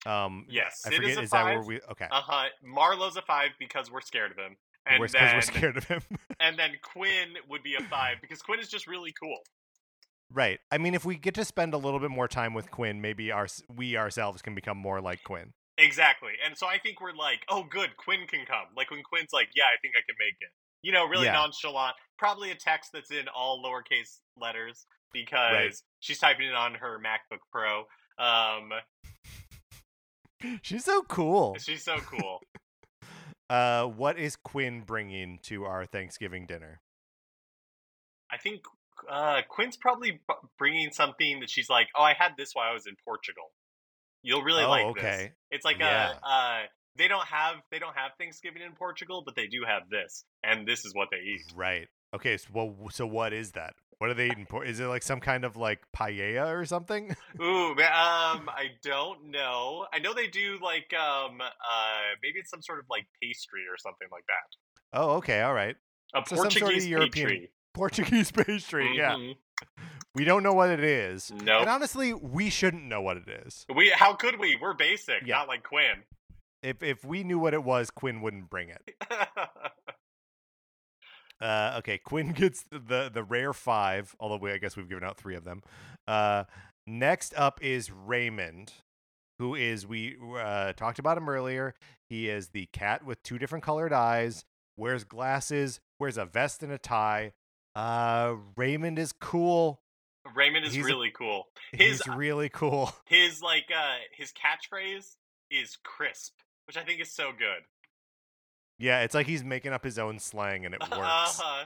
Um, Yes, I Sid forget. is a Is that where five. we? Okay, Uh huh. Marlo's a five because we're scared of him, and we're because then we're scared of him. and then Quinn would be a five because Quinn is just really cool. Right. I mean, if we get to spend a little bit more time with Quinn, maybe our we ourselves can become more like Quinn. Exactly, and so I think we're like, oh, good, Quinn can come. Like when Quinn's like, yeah, I think I can make it. You know, really Yeah. nonchalant. Probably a text that's in all lowercase letters because Right. she's typing it on her MacBook Pro. Um, She's so cool. she's so cool. Uh, what is Quinn bringing to our Thanksgiving dinner? I think uh, Quinn's probably b- bringing something that she's like, oh, I had this while I was in Portugal. You'll really Oh, like okay. this. It's like Yeah. a uh, they don't have they don't have Thanksgiving in Portugal, but they do have this, and this is what they eat. Right. Okay. So, well, so what is that? What are they eating? Por- Is it like some kind of like paella or something? Ooh, ma- um, I don't know. I know they do like um, uh, maybe it's some sort of like pastry or something like that. Oh, okay. All right. A So some sort of Portuguese European- pastry. Portuguese pastry. Yeah. Mhm. We don't know what it is. Nope. And honestly, we shouldn't know what it is. We how could we? We're basic, Yeah. not like Quinn. If if we knew what it was, Quinn wouldn't bring it. Uh, okay, Quinn gets the the rare five, although we, I guess we've given out three of them. Uh, next up is Raymond, who is, we uh, talked about him earlier. He is the cat with two different colored eyes, wears glasses, wears a vest and a tie. Uh, Raymond is cool. Raymond is He's a- really cool. His He's really cool. his like uh his catchphrase is crisp, which I think is so good. Yeah, it's like he's making up his own slang and it works. Uh-huh.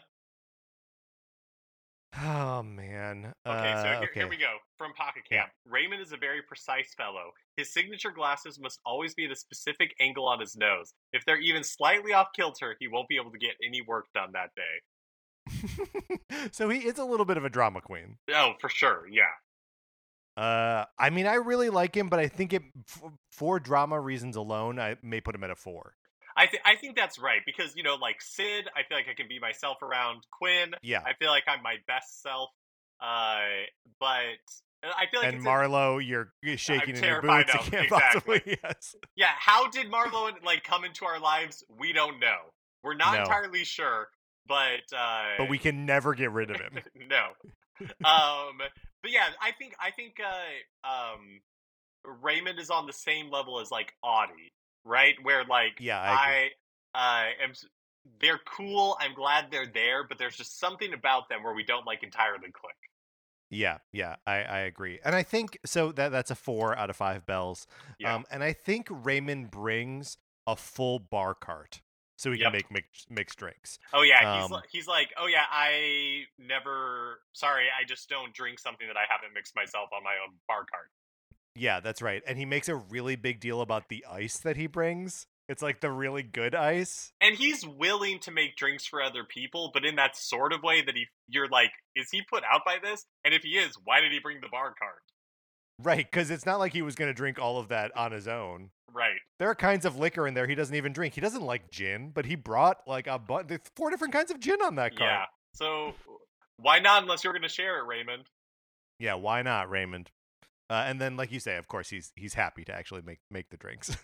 Oh man. Okay, so Uh, here, okay. here we go. From Pocket Yeah. Camp. Raymond is a very precise fellow. His signature glasses must always be at a specific angle on his nose. If they're even slightly off kilter, he won't be able to get any work done that day. So he is a little bit of a drama queen. Oh, for sure, yeah. Uh, I mean, I really like him, but I think it f- for drama reasons alone, I may put him at a four. I think I think that's right because you know, like Sid, I feel like I can be myself around Quinn. Yeah, I feel like I'm my best self. Uh, but I feel like and it's a- Marlo, you're you're shaking in your terrified boots. of, You can't exactly. possibly. Yes. yeah. How did Marlo like come into our lives? We don't know. We're not No. entirely sure, but uh, But we can never get rid of him. no. Um, but yeah, I think I think uh, um, Raymond is on the same level as like Audie, right? Where like Yeah, I I uh, am. s- They're cool. I'm glad they're there, but there's just something about them where we don't like entirely click. Yeah, yeah, I, I agree. And I think so that that's a four out of five bells. Yeah. Um, and I think Raymond brings a full bar cart so he Yep. can make mix, mixed drinks. Oh yeah, he's Um, li- he's like, oh yeah, I never. Sorry, I just don't drink something that I haven't mixed myself on my own bar cart. Yeah, that's right. And he makes a really big deal about the ice that he brings. It's like the really good ice. And he's willing to make drinks for other people, but in that sort of way that he, you're like, is he put out by this? And if he is, why did he bring the bar cart? Right, because it's not like he was going to drink all of that on his own. Right. There are kinds of liquor in there he doesn't even drink. He doesn't like gin, but he brought like a bu- there's four different kinds of gin on that cart. Yeah. So why not unless you're going to share it, Raymond? Yeah, why not, Raymond? Uh, and then, like you say, of course, he's he's happy to actually make make the drinks.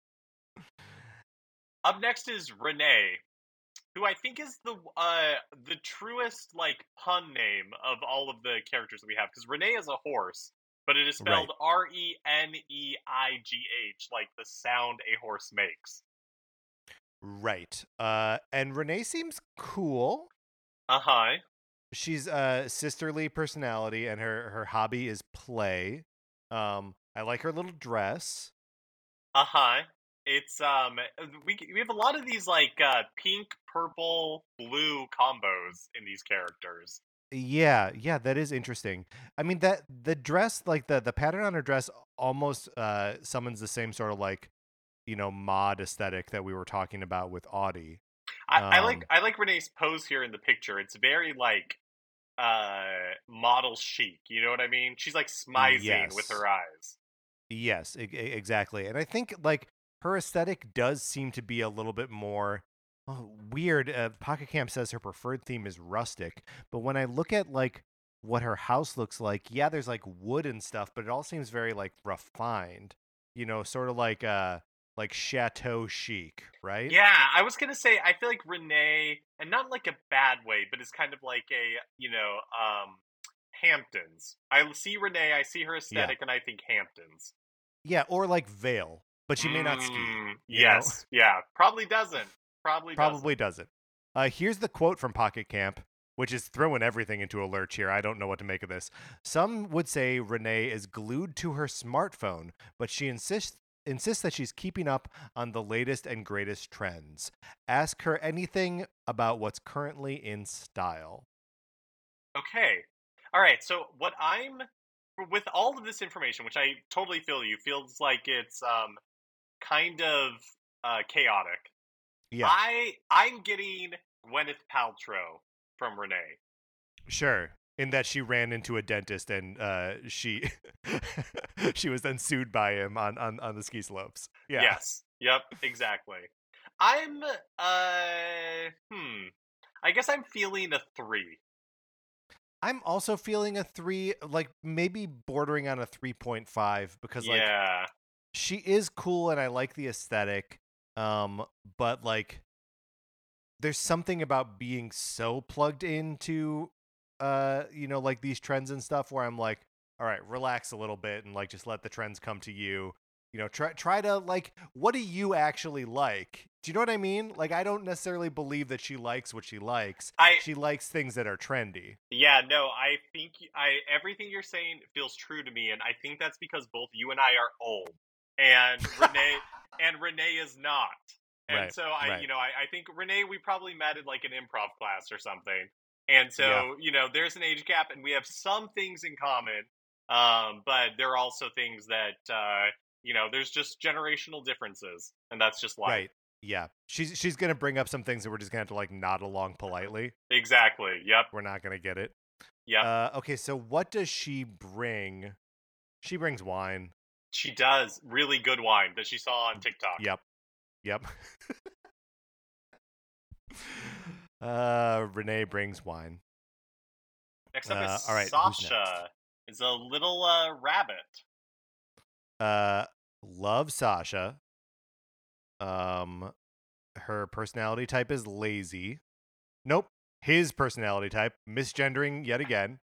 Up next is Renee, who I think is the uh the truest like pun name of all of the characters that we have, because Renee is a horse, but it is spelled R E N E I G H, like the sound a horse makes. Right. Uh, and Renee seems cool. Uh huh. She's a sisterly personality, and her her hobby is play. Um, I like her little dress. Uh huh. It's um we we have a lot of these like uh pink, purple, blue combos in these characters. Yeah, yeah, that is interesting. I mean, that the dress, like the the pattern on her dress, almost uh summons the same sort of like, you know, mod aesthetic that we were talking about with Audie. I, I Um, like I like Renee's pose here in the picture. It's very like uh model chic. You know what I mean? She's like smizing with Yes. her eyes. Yes, e- e- exactly. And I think like her aesthetic does seem to be a little bit more oh, weird. Uh, Pocket Camp says her preferred theme is rustic, but when I look at like what her house looks like, yeah, there's like wood and stuff, but it all seems very like refined. you know, sort of like uh like chateau chic, right? Yeah, I was gonna say I feel like Renee, and not in like a bad way, but it's kind of like a you know um Hamptons. I see Renee, I see her Yeah. aesthetic, and I think Hamptons. Yeah, or like Vale, but she may not ski. Mm, You know? yes, yeah, probably doesn't. Probably doesn't. Probably doesn't. Uh, here's the quote from Pocket Camp, which is throwing everything into a lurch here. I don't know what to make of this. Some would say Renee is glued to her smartphone, but she insists insists that she's keeping up on the latest and greatest trends. Ask her anything about what's currently in style. Okay. All right. So what I'm with all of this information, which I totally feel you, feels like it's um kind of uh chaotic. Yeah, I I'm getting Gwyneth Paltrow from Renee. sure. In that she ran into a dentist and uh, she she was then sued by him on, on, on the ski slopes. Yeah. Yes. Yep. Exactly. I'm uh hmm. I guess I'm feeling a three. I'm also feeling a three, like maybe bordering on a three point five because like Yeah. she is cool and I like the aesthetic. Um, but like there's something about being so plugged into uh, you know, like these trends and stuff where I'm like, all right, relax a little bit and like just let the trends come to you. You know, try try to like, what do you actually like? Do you know what I mean? Like, I don't necessarily believe that she likes what she likes. I She likes things that are trendy. Yeah, no, I think I everything you're saying feels true to me, and I think that's because both you and I are old, and Renee and Renee is not. And Right, so I, right. you know, I, I think Renee, we probably met in like an improv class or something. And so, Yeah. you know, there's an age gap, and we have some things in common, um, but there are also things that, uh, you know, there's just generational differences, and that's just life. Right. Yeah. She's she's gonna bring up some things that we're just gonna have to like nod along politely. Exactly. Yep. We're not gonna get it. Yep. Uh, okay, so what does she bring? She brings wine. She does really good wine that she saw on TikTok. Yep. Yep. uh, Renee brings wine. Next up Uh, is all right, who's Sasha. Is a little uh, rabbit. Uh, love Sasha. Um, her personality type is lazy. Nope. His personality type, misgendering yet again.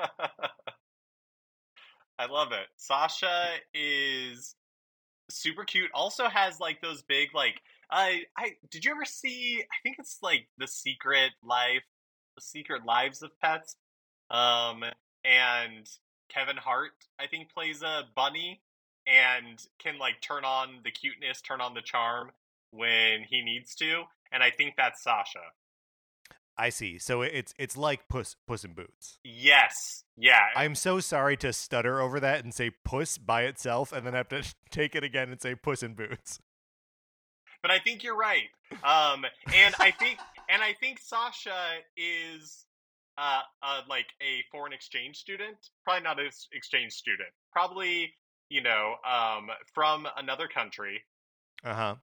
I love it. Sasha is super cute. Also has like those big like I I did you ever see I think it's like The Secret Life The Secret Lives of Pets. Um and Kevin Hart I think plays a bunny and can like turn on the cuteness, turn on the charm when he needs to, and I think that's Sasha. I see. So it's it's like Puss Puss in Boots. Yes. Yeah. I'm so sorry to stutter over that and say Puss by itself and then have to take it again and say Puss in Boots. But I think you're right. Um, and I think and I think Sasha is uh, uh like a foreign exchange student. Probably not an exchange student. Probably, you know, um from another country. Uh-huh.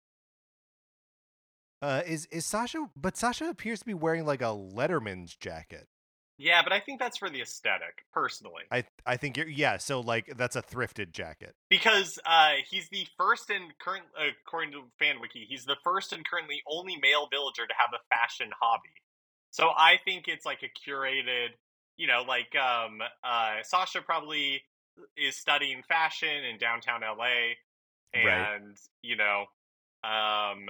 Uh is is Sasha but Sasha appears to be wearing like a Letterman's jacket. Yeah, but I think that's for the aesthetic, personally. I I think you're yeah, so like that's a thrifted jacket. Because uh, he's the first and current, uh, according to FanWiki, he's the first and currently only male villager to have a fashion hobby. So I think it's like a curated, you know, like um, uh, Sasha probably is studying fashion in downtown L A, and Right. you know, um,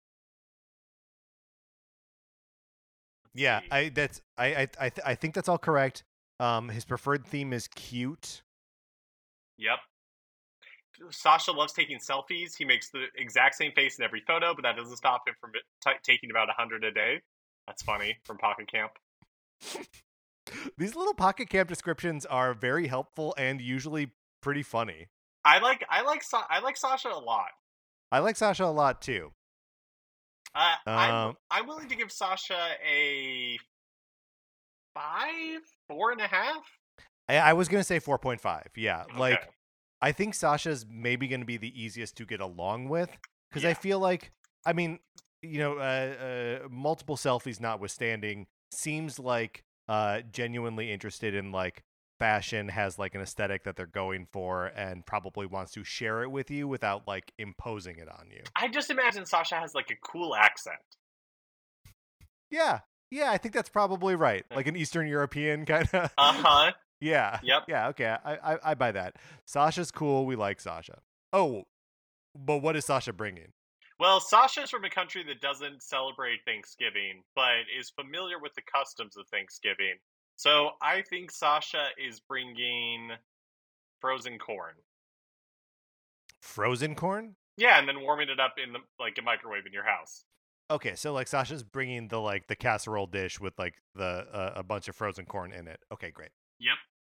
Yeah, see. I that's I I I, th- I think that's all correct. Um his preferred theme is cute. Yep. Sasha loves taking selfies. He makes the exact same face in every photo, but that doesn't stop him from t- taking about a hundred a day. That's funny from Pocket Camp. These little Pocket Camp descriptions are very helpful and usually pretty funny. I like I like Sa- I like Sasha a lot. I like Sasha a lot too. Uh, I'm Um, I'm willing to give Sasha a five, four and a half. I, I was gonna say four point five. Yeah, Okay. like I think Sasha's maybe gonna be the easiest to get along with because I Yeah. feel like I mean, you know, uh, uh, multiple selfies notwithstanding, seems like uh genuinely interested in like fashion, has like an aesthetic that they're going for, and probably wants to share it with you without like imposing it on you. I just imagine Sasha has like a cool accent. Yeah, yeah, I think that's probably right. Like an Eastern European kind of. Uh huh. Yeah. Yep. Yeah. Okay. I, I I buy that. Sasha's cool. We like Sasha. Oh, but what is Sasha bringing? Well, Sasha's from a country that doesn't celebrate Thanksgiving, but is familiar with the customs of Thanksgiving. So I think Sasha is bringing frozen corn. Frozen corn? Yeah, and then warming it up in the like a microwave in your house. Okay, so like Sasha's bringing the like the casserole dish with like the uh, a bunch of frozen corn in it. Okay, great. Yep.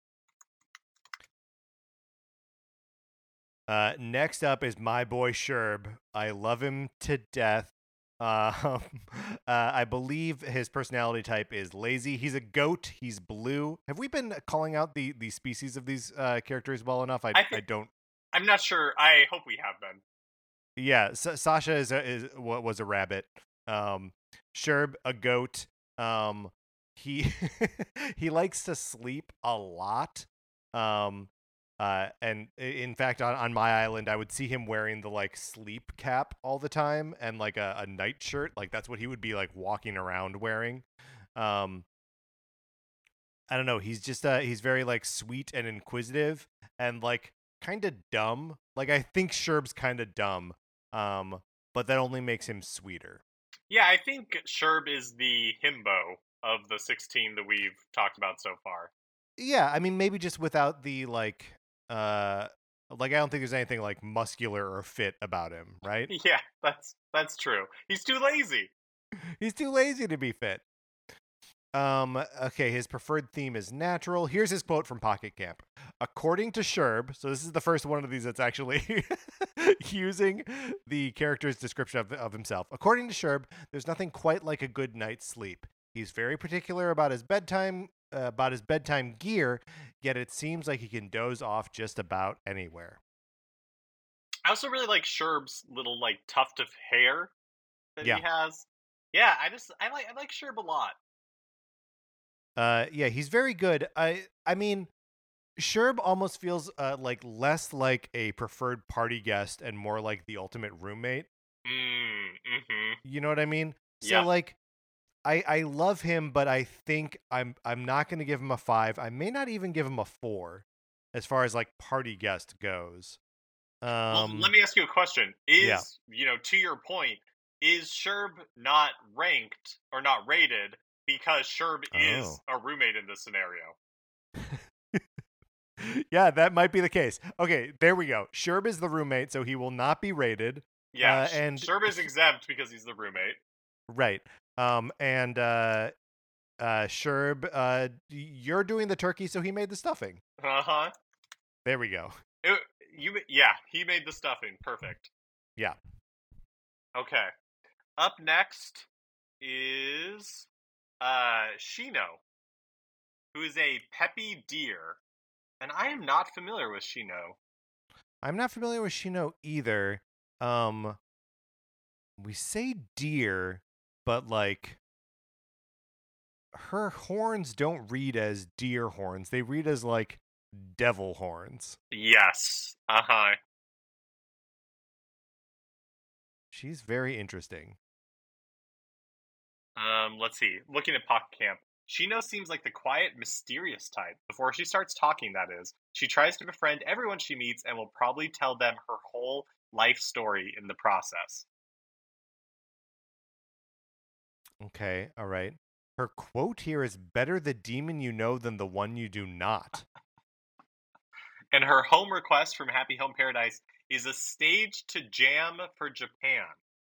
Uh, next up is my boy Sherb. I love him to death. Uh, uh, I believe his personality type is lazy. He's a goat. He's blue. Have we been calling out the, the species of these uh, characters well enough? I, I, think, I don't. I'm not sure. I hope we have been. Yeah, S- Sasha is a, is what was a rabbit. Um, Sherb a goat. Um, he he likes to sleep a lot. Um, Uh, and in fact, on, on my island, I would see him wearing the like sleep cap all the time and like a, a night shirt. Like that's what he would be like walking around wearing. Um, I don't know. He's just uh, he's very like sweet and inquisitive and like kind of dumb. Like I think Sherb's kind of dumb. Um, but that only makes him sweeter. Yeah, I think Sherb is the himbo of the sixteen that we've talked about so far. Yeah, I mean maybe just without the like. Uh, like I don't think there's anything like muscular or fit about him, right? Yeah, that's that's true. He's too lazy. He's too lazy to be fit. Um, okay, his preferred theme is natural. Here's his quote from Pocket Camp. According to Sherb, so this is the first one of these that's actually using the character's description of, of himself. According to Sherb, there's nothing quite like a good night's sleep. He's very particular about his bedtime uh, about his bedtime gear, yet it seems like he can doze off just about anywhere. I also really like Sherb's little like tuft of hair that yeah. he has. Yeah, I just I like I like Sherb a lot. Uh, yeah, he's very good. I I mean, Sherb almost feels uh, like less like a preferred party guest and more like the ultimate roommate. Mm, mm-hmm. You know what I mean? So yeah. like, I I love him, but I think I'm I'm not going to give him a five. I may not even give him a four, as far as like party guest goes. Um, well, let me ask you a question. Is yeah. you know to your point, is Sherb not ranked or not rated because Sherb oh. is a roommate in this scenario? Yeah, that might be the case. Okay, there we go. Sherb is the roommate, so he will not be rated. Yeah, uh, and Sherb is exempt because he's the roommate. Right. Um, and uh, uh, Sherb, uh, you're doing the turkey, so he made the stuffing. Uh huh. There we go. It, you, yeah, he made the stuffing. Perfect. Yeah. Okay. Up next is uh Shino, who is a peppy deer, and I am not familiar with Shino. I'm not familiar with Shino either. Um, we say deer, but like her horns don't read as deer horns. They read as like devil horns. Yes. Uh-huh. She's very interesting. Um, let's see. Looking at Pocket Camp, Shino seems like the quiet, mysterious type. Before she starts talking, that is. She tries to befriend everyone she meets and will probably tell them her whole life story in the process. Okay, all right. Her quote here is better the demon you know than the one you do not. And her home request from Happy Home Paradise is a stage to jam for Japan.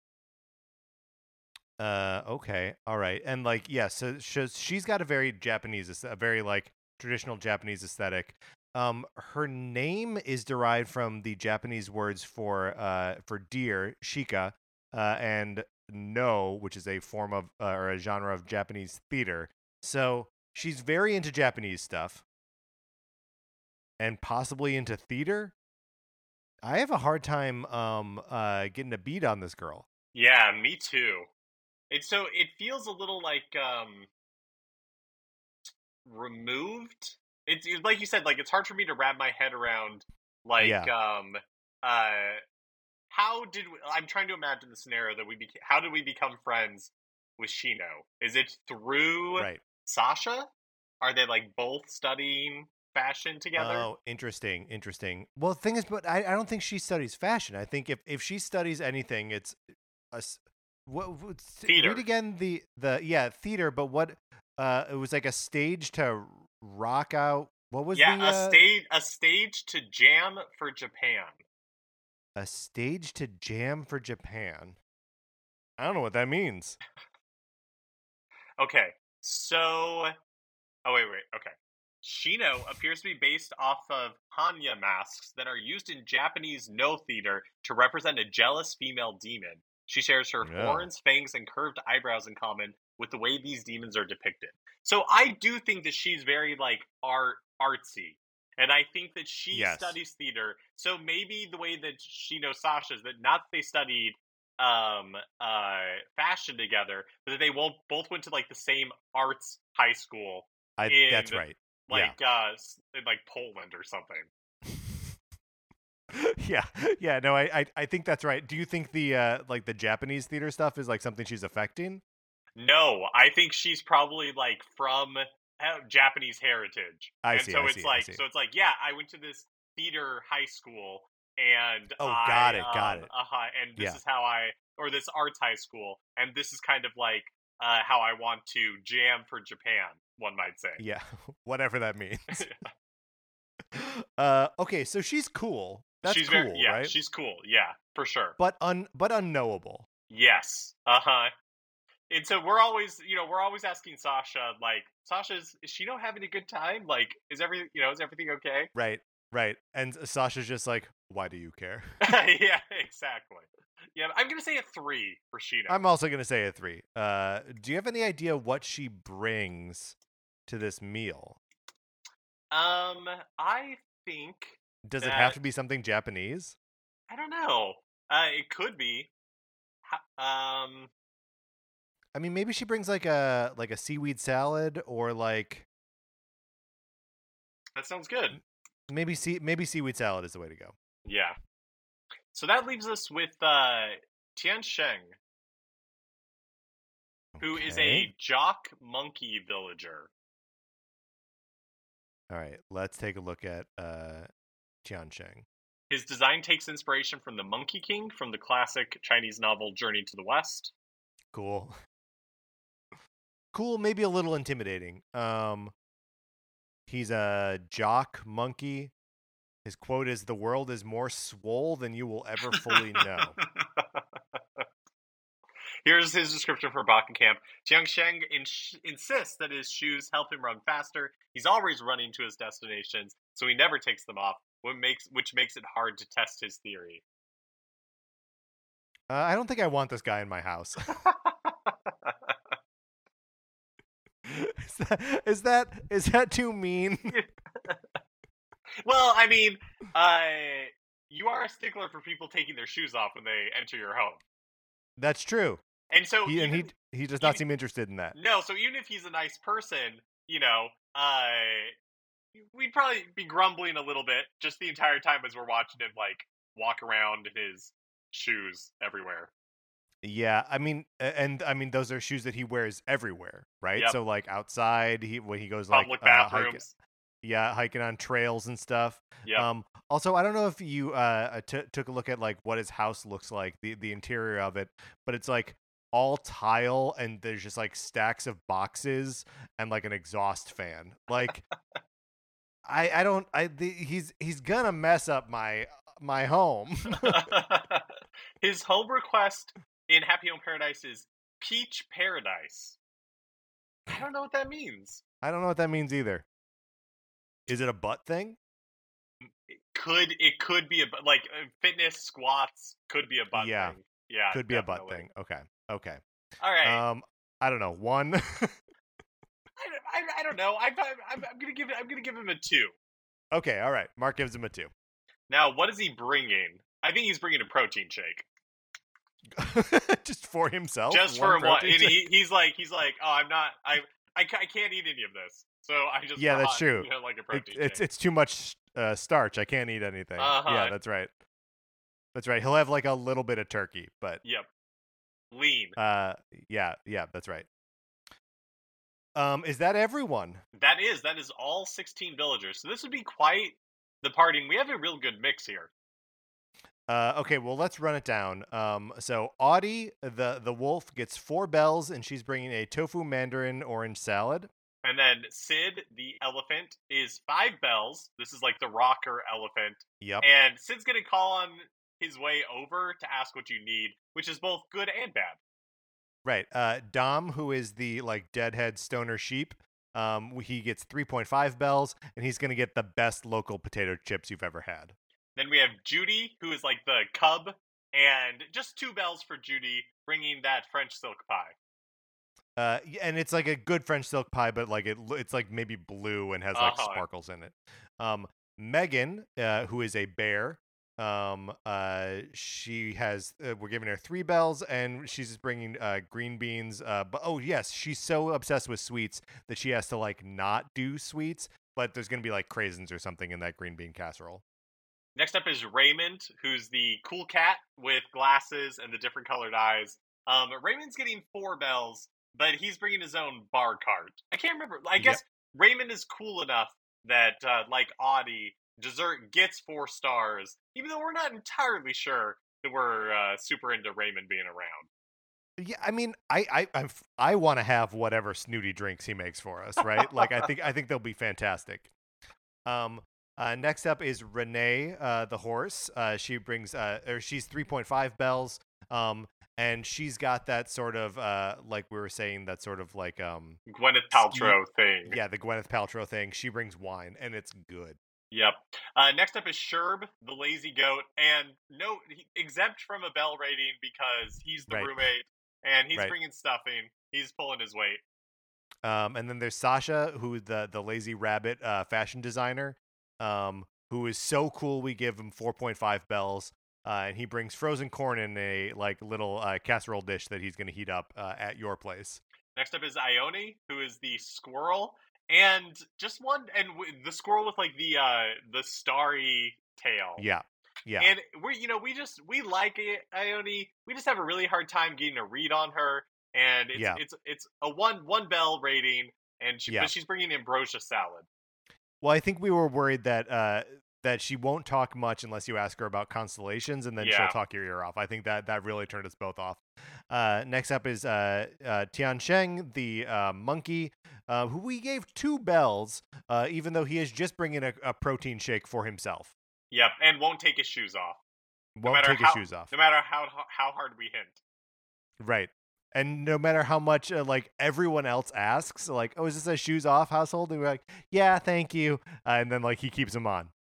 Uh, okay, all right. And like, yeah, so she's, she's got a very Japanese, a very like traditional Japanese aesthetic. Um, her name is derived from the Japanese words for uh for deer, shika, uh, and no, which is a form of uh, or a genre of Japanese theater. So she's very into Japanese stuff, and possibly into theater. I have a hard time um uh getting a beat on this girl. Yeah, me too. It's so it feels a little like um removed it's it's like you said, like it's hard for me to wrap my head around, like, Yeah. um, uh, how did we, I'm trying to imagine the scenario that we beca- how did we become friends with Shino? Is it through Right. Sasha? Are they like both studying fashion together? Oh, interesting, interesting. Well, the thing is, but I, I don't think she studies fashion. I think if, if she studies anything, it's a s- what, what Theater. read again the the yeah theater. But what uh it was like a stage to rock out. What was Yeah, the a uh, stage a stage to jam for Japan. a stage to jam for Japan? I don't know what that means. Okay, so oh wait, wait, okay. Shino appears to be based off of Hanya masks that are used in Japanese no theater to represent a jealous female demon. She shares her Yeah. horns, fangs, and curved eyebrows in common with the way these demons are depicted. So I do think that she's very like art artsy. And I think that she Yes. studies theater. So maybe the way that she knows Sasha is that not that they studied um uh fashion together, but that they won't both went to like the same arts high school I in that's right. like uh s- in like Poland or something. Yeah, yeah. No, I, I I think that's right. Do you think the uh like the Japanese theater stuff is like something she's affecting? No, I think she's probably like from uh, Japanese heritage. I And see, so I it's see, I like see. so it's like yeah, I went to this theater high school and Oh, I got it, got um it. uh and this Yeah. is how I or this arts high school and this is kind of like uh how I want to jam for Japan, one might say. Yeah, whatever that means. uh, okay, so she's cool. That's she's cool, very yeah, right? she's cool. Yeah, for sure. But un but unknowable. Yes. Uh-huh. And so we're always, you know, we're always asking Sasha, like, Sasha, is, is Shino having a good time? Like, is everything, you know, is everything okay? Right, right. And Sasha's just like, why do you care? Yeah, exactly. Yeah, I'm gonna say a three for Shino. I'm also gonna say a three. Uh, do you have any idea what she brings to this meal? Um, I think Does it that, have to be something Japanese? I don't know. Uh, it could be. Ha- Um, I mean, maybe she brings like a like a seaweed salad, or like that sounds good. maybe sea maybe seaweed salad is the way to go. Yeah. So that leaves us with uh, Tian Sheng, who is Okay. a jock monkey villager. All right, let's take a look at uh, Tiansheng. His design takes inspiration from the Monkey King from the classic Chinese novel Journey to the West. Cool. Cool, maybe a little intimidating. Um, he's a jock monkey. His quote is, "The world is more swole than you will ever fully know." Here's his description for Bakken Jiang Sheng ins- insists that his shoes help him run faster. He's always running to his destinations, so he never takes them off, which makes, which makes it hard to test his theory. Uh, I don't think I want this guy in my house. is, that, is that is that too mean? Well, I mean, uh, you are a stickler for people taking their shoes off when they enter your home. That's true. And so he, even, and he he does not even, seem interested in that. No, so even if he's a nice person, you know, uh, we'd probably be grumbling a little bit just the entire time as we're watching him like walk around in his shoes everywhere. Yeah, I mean, and I mean those are shoes that he wears everywhere, right? Yep. So like outside, he when he goes public like uh, bathrooms. hiking, yeah, hiking on trails and stuff. Yeah. Um, also, I don't know if you uh t- took a look at like what his house looks like, the the interior of it, but it's like all tile and there's just like stacks of boxes and like an exhaust fan. Like, I I don't I the, he's he's gonna mess up my my home. His home request in Happy Home Paradise is Peach Paradise. I don't know what that means. I don't know what that means either. Is it a butt thing? It could it could be a like uh, fitness squats could be a butt Yeah. thing. Yeah, Could be definitely. a butt thing. Okay. Okay. All right. Um, I don't know. One. I, I, I don't know. I, I'm, I'm gonna give it. I'm gonna give him a two. Okay. All right. Mark gives him a two. Now, what is he bringing? I think he's bringing a protein shake. Just for himself. Just one for what? protein shake? He, he's like, he's like, oh, I'm not. I, I, I can't eat any of this. so I just Yeah, brought, that's true. you know, like a It, protein it's shake. it's too much uh, starch. I can't eat anything. Uh Yeah, huh. that's right. That's right. He'll have like a little bit of turkey, but Yep. Lean. uh, yeah, yeah, that's right. Um, is that everyone? That is that is all sixteen villagers. So this would be quite the partying. We have a real good mix here. Uh, okay, well, let's run it down. Um, so Audie, the the wolf, gets four bells, and she's bringing a tofu mandarin orange salad. And then Sid, the elephant, is five bells. This is like the rocker elephant. Yep. And Sid's going to call on his way over to ask what you need, which is both good and bad. Right. Uh, Dom, who is the like deadhead stoner sheep, um, he gets three point five bells, and he's gonna get the best local potato chips you've ever had. Then we have Judy, who is like the cub, and just two bells for Judy, bringing that French silk pie. Uh, y- and it's like a good French silk pie, but like it, lo- it's like maybe blue and has like Uh-huh. sparkles in it. Um, Megan, uh, who is a bear, um, uh, she has uh, we're giving her three bells, and she's just bringing uh green beans. Uh, but oh yes, she's so obsessed with sweets that she has to like not do sweets, but there's gonna be like craisins or something in that green bean casserole. Next up is Raymond, who's the cool cat with glasses and the different colored eyes. Um, Raymond's getting four bells, but he's bringing his own bar cart. I can't remember. I Yep. guess Raymond is cool enough that, uh, like Audie, dessert gets four stars, even though we're not entirely sure that we're uh, super into Raymond being around. Yeah, I mean, I I I'm, f- I want to have whatever snooty drinks he makes for us, right? Like I think I think they'll be fantastic. Um, uh, next up is Renee, uh, the horse. Uh, she brings uh, or she's three point five bells. Um, and she's got that sort of uh, like we were saying, that sort of like um, Gwyneth ski- Paltrow thing. yeah, the Gwyneth Paltrow thing. She brings wine, and it's good. Yep. Uh, next up is Sherb, the lazy goat, and no, he, exempt from a bell rating because he's the Right. roommate and he's Right. bringing stuffing. He's pulling his weight. Um, and then there's Sasha, who the the lazy rabbit uh, fashion designer, um, who is so cool. We give him four point five bells, uh, and he brings frozen corn in a like little uh, casserole dish that he's going to heat up uh, at your place. Next up is Ione, who is the squirrel, and just one, and w- the squirrel with like the uh the starry tail. Yeah, yeah, And we, you know, we just we like it, Ione. We just have a really hard time getting a read on her, and it's Yeah. it's it's a one one bell rating, and she, Yeah. but she's bringing ambrosia salad. Well, I think we were worried that uh, that she won't talk much unless you ask her about constellations, and then Yeah. she'll talk your ear off. I think that that really turned us both off. Uh, next up is uh, uh, Tian Sheng, the uh, monkey, uh, who we gave two bells, uh, even though he is just bringing a, a protein shake for himself. Yep, and won't take his shoes off. Won't matter take how- his shoes off. No matter how how hard we hint. Right. And no matter how much uh, like everyone else asks, like, oh, is this a shoes off household? And we're like, yeah, thank you. Uh, and then like he keeps them on.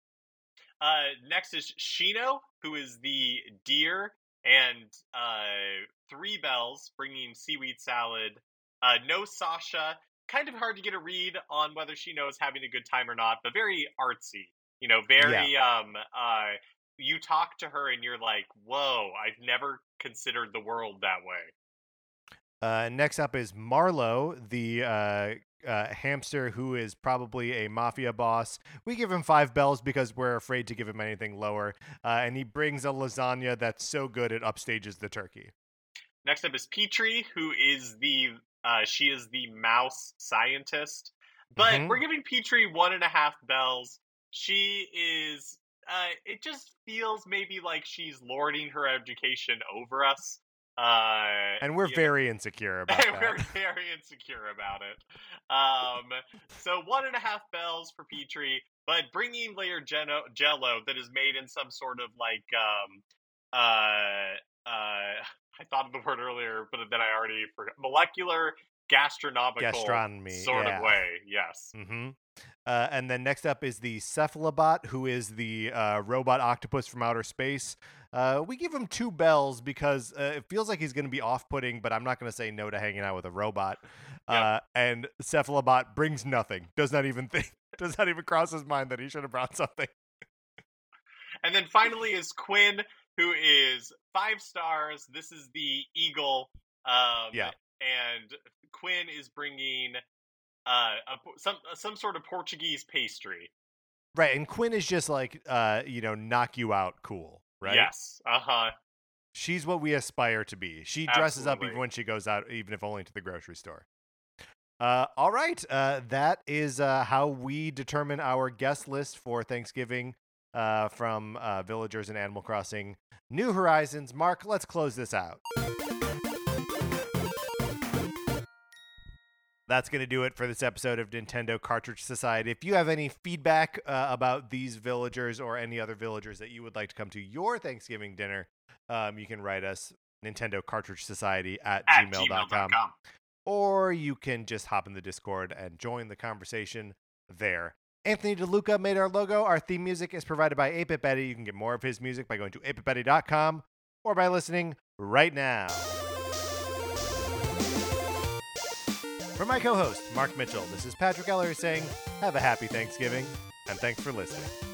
Uh, next is Shino, who is the deer, and uh, three bells, bringing seaweed salad. Uh, no Sasha. Kind of hard to get a read on whether she knows having a good time or not, but very artsy. You know, very um. Uh, you talk to her and you're like, whoa, I've never considered the world that way. Uh, next up is Marlowe, the uh, uh, hamster who is probably a mafia boss. We give him five bells because we're afraid to give him anything lower. Uh, and he brings a lasagna that's so good it upstages the turkey. Next up is Petrie, who is the uh, she is the mouse scientist. But Mhm. we're giving Petrie one and a half bells. She is. Uh, it just feels maybe like she's lording her education over us. Uh, And we're you know, very insecure about we're that. very insecure about it. Um, so one and a half bells for Petrie, but bringing layered Jello, Jello that is made in some sort of like um, uh, uh, I thought of the word earlier, but then I already forgot. Molecular gastronomical Gastronomy, sort yeah. of way. Yes. Mm-hmm. Uh, and then next up is the Cephalobot, who is the uh, robot octopus from outer space. Uh, we give him two bells because uh, it feels like he's going to be off-putting, but I'm not going to say no to hanging out with a robot. Yep. Uh, and Cephalobot brings nothing. Does not even think. Does not even cross his mind that he should have brought something. And then finally is Quinn, who is five stars. This is the eagle. Um, Yeah. And Quinn is bringing uh, a, some some sort of Portuguese pastry. Right, and Quinn is just like, uh, you know, knock you out cool, right? Yes, uh-huh. She's what we aspire to be. She dresses Absolutely. up even when she goes out, even if only to the grocery store. Uh, all right, uh, that is uh, how we determine our guest list for Thanksgiving uh, from uh, Villagers in Animal Crossing New Horizons. Mark, let's close this out. That's going to do it for this episode of Nintendo Cartridge Society. If you have any feedback uh, about these villagers or any other villagers that you would like to come to your Thanksgiving dinner, um, you can write us Nintendo Cartridge Society at, At gmail dot com. Or you can just hop in the Discord and join the conversation there. Anthony DeLuca made our logo. Our theme music is provided by eight bit Betty. You can get more of his music by going to eight bit betty dot com or by listening right now. For my co-host, Mark Mitchell, this is Patrick Ellery saying, have a happy Thanksgiving, and thanks for listening.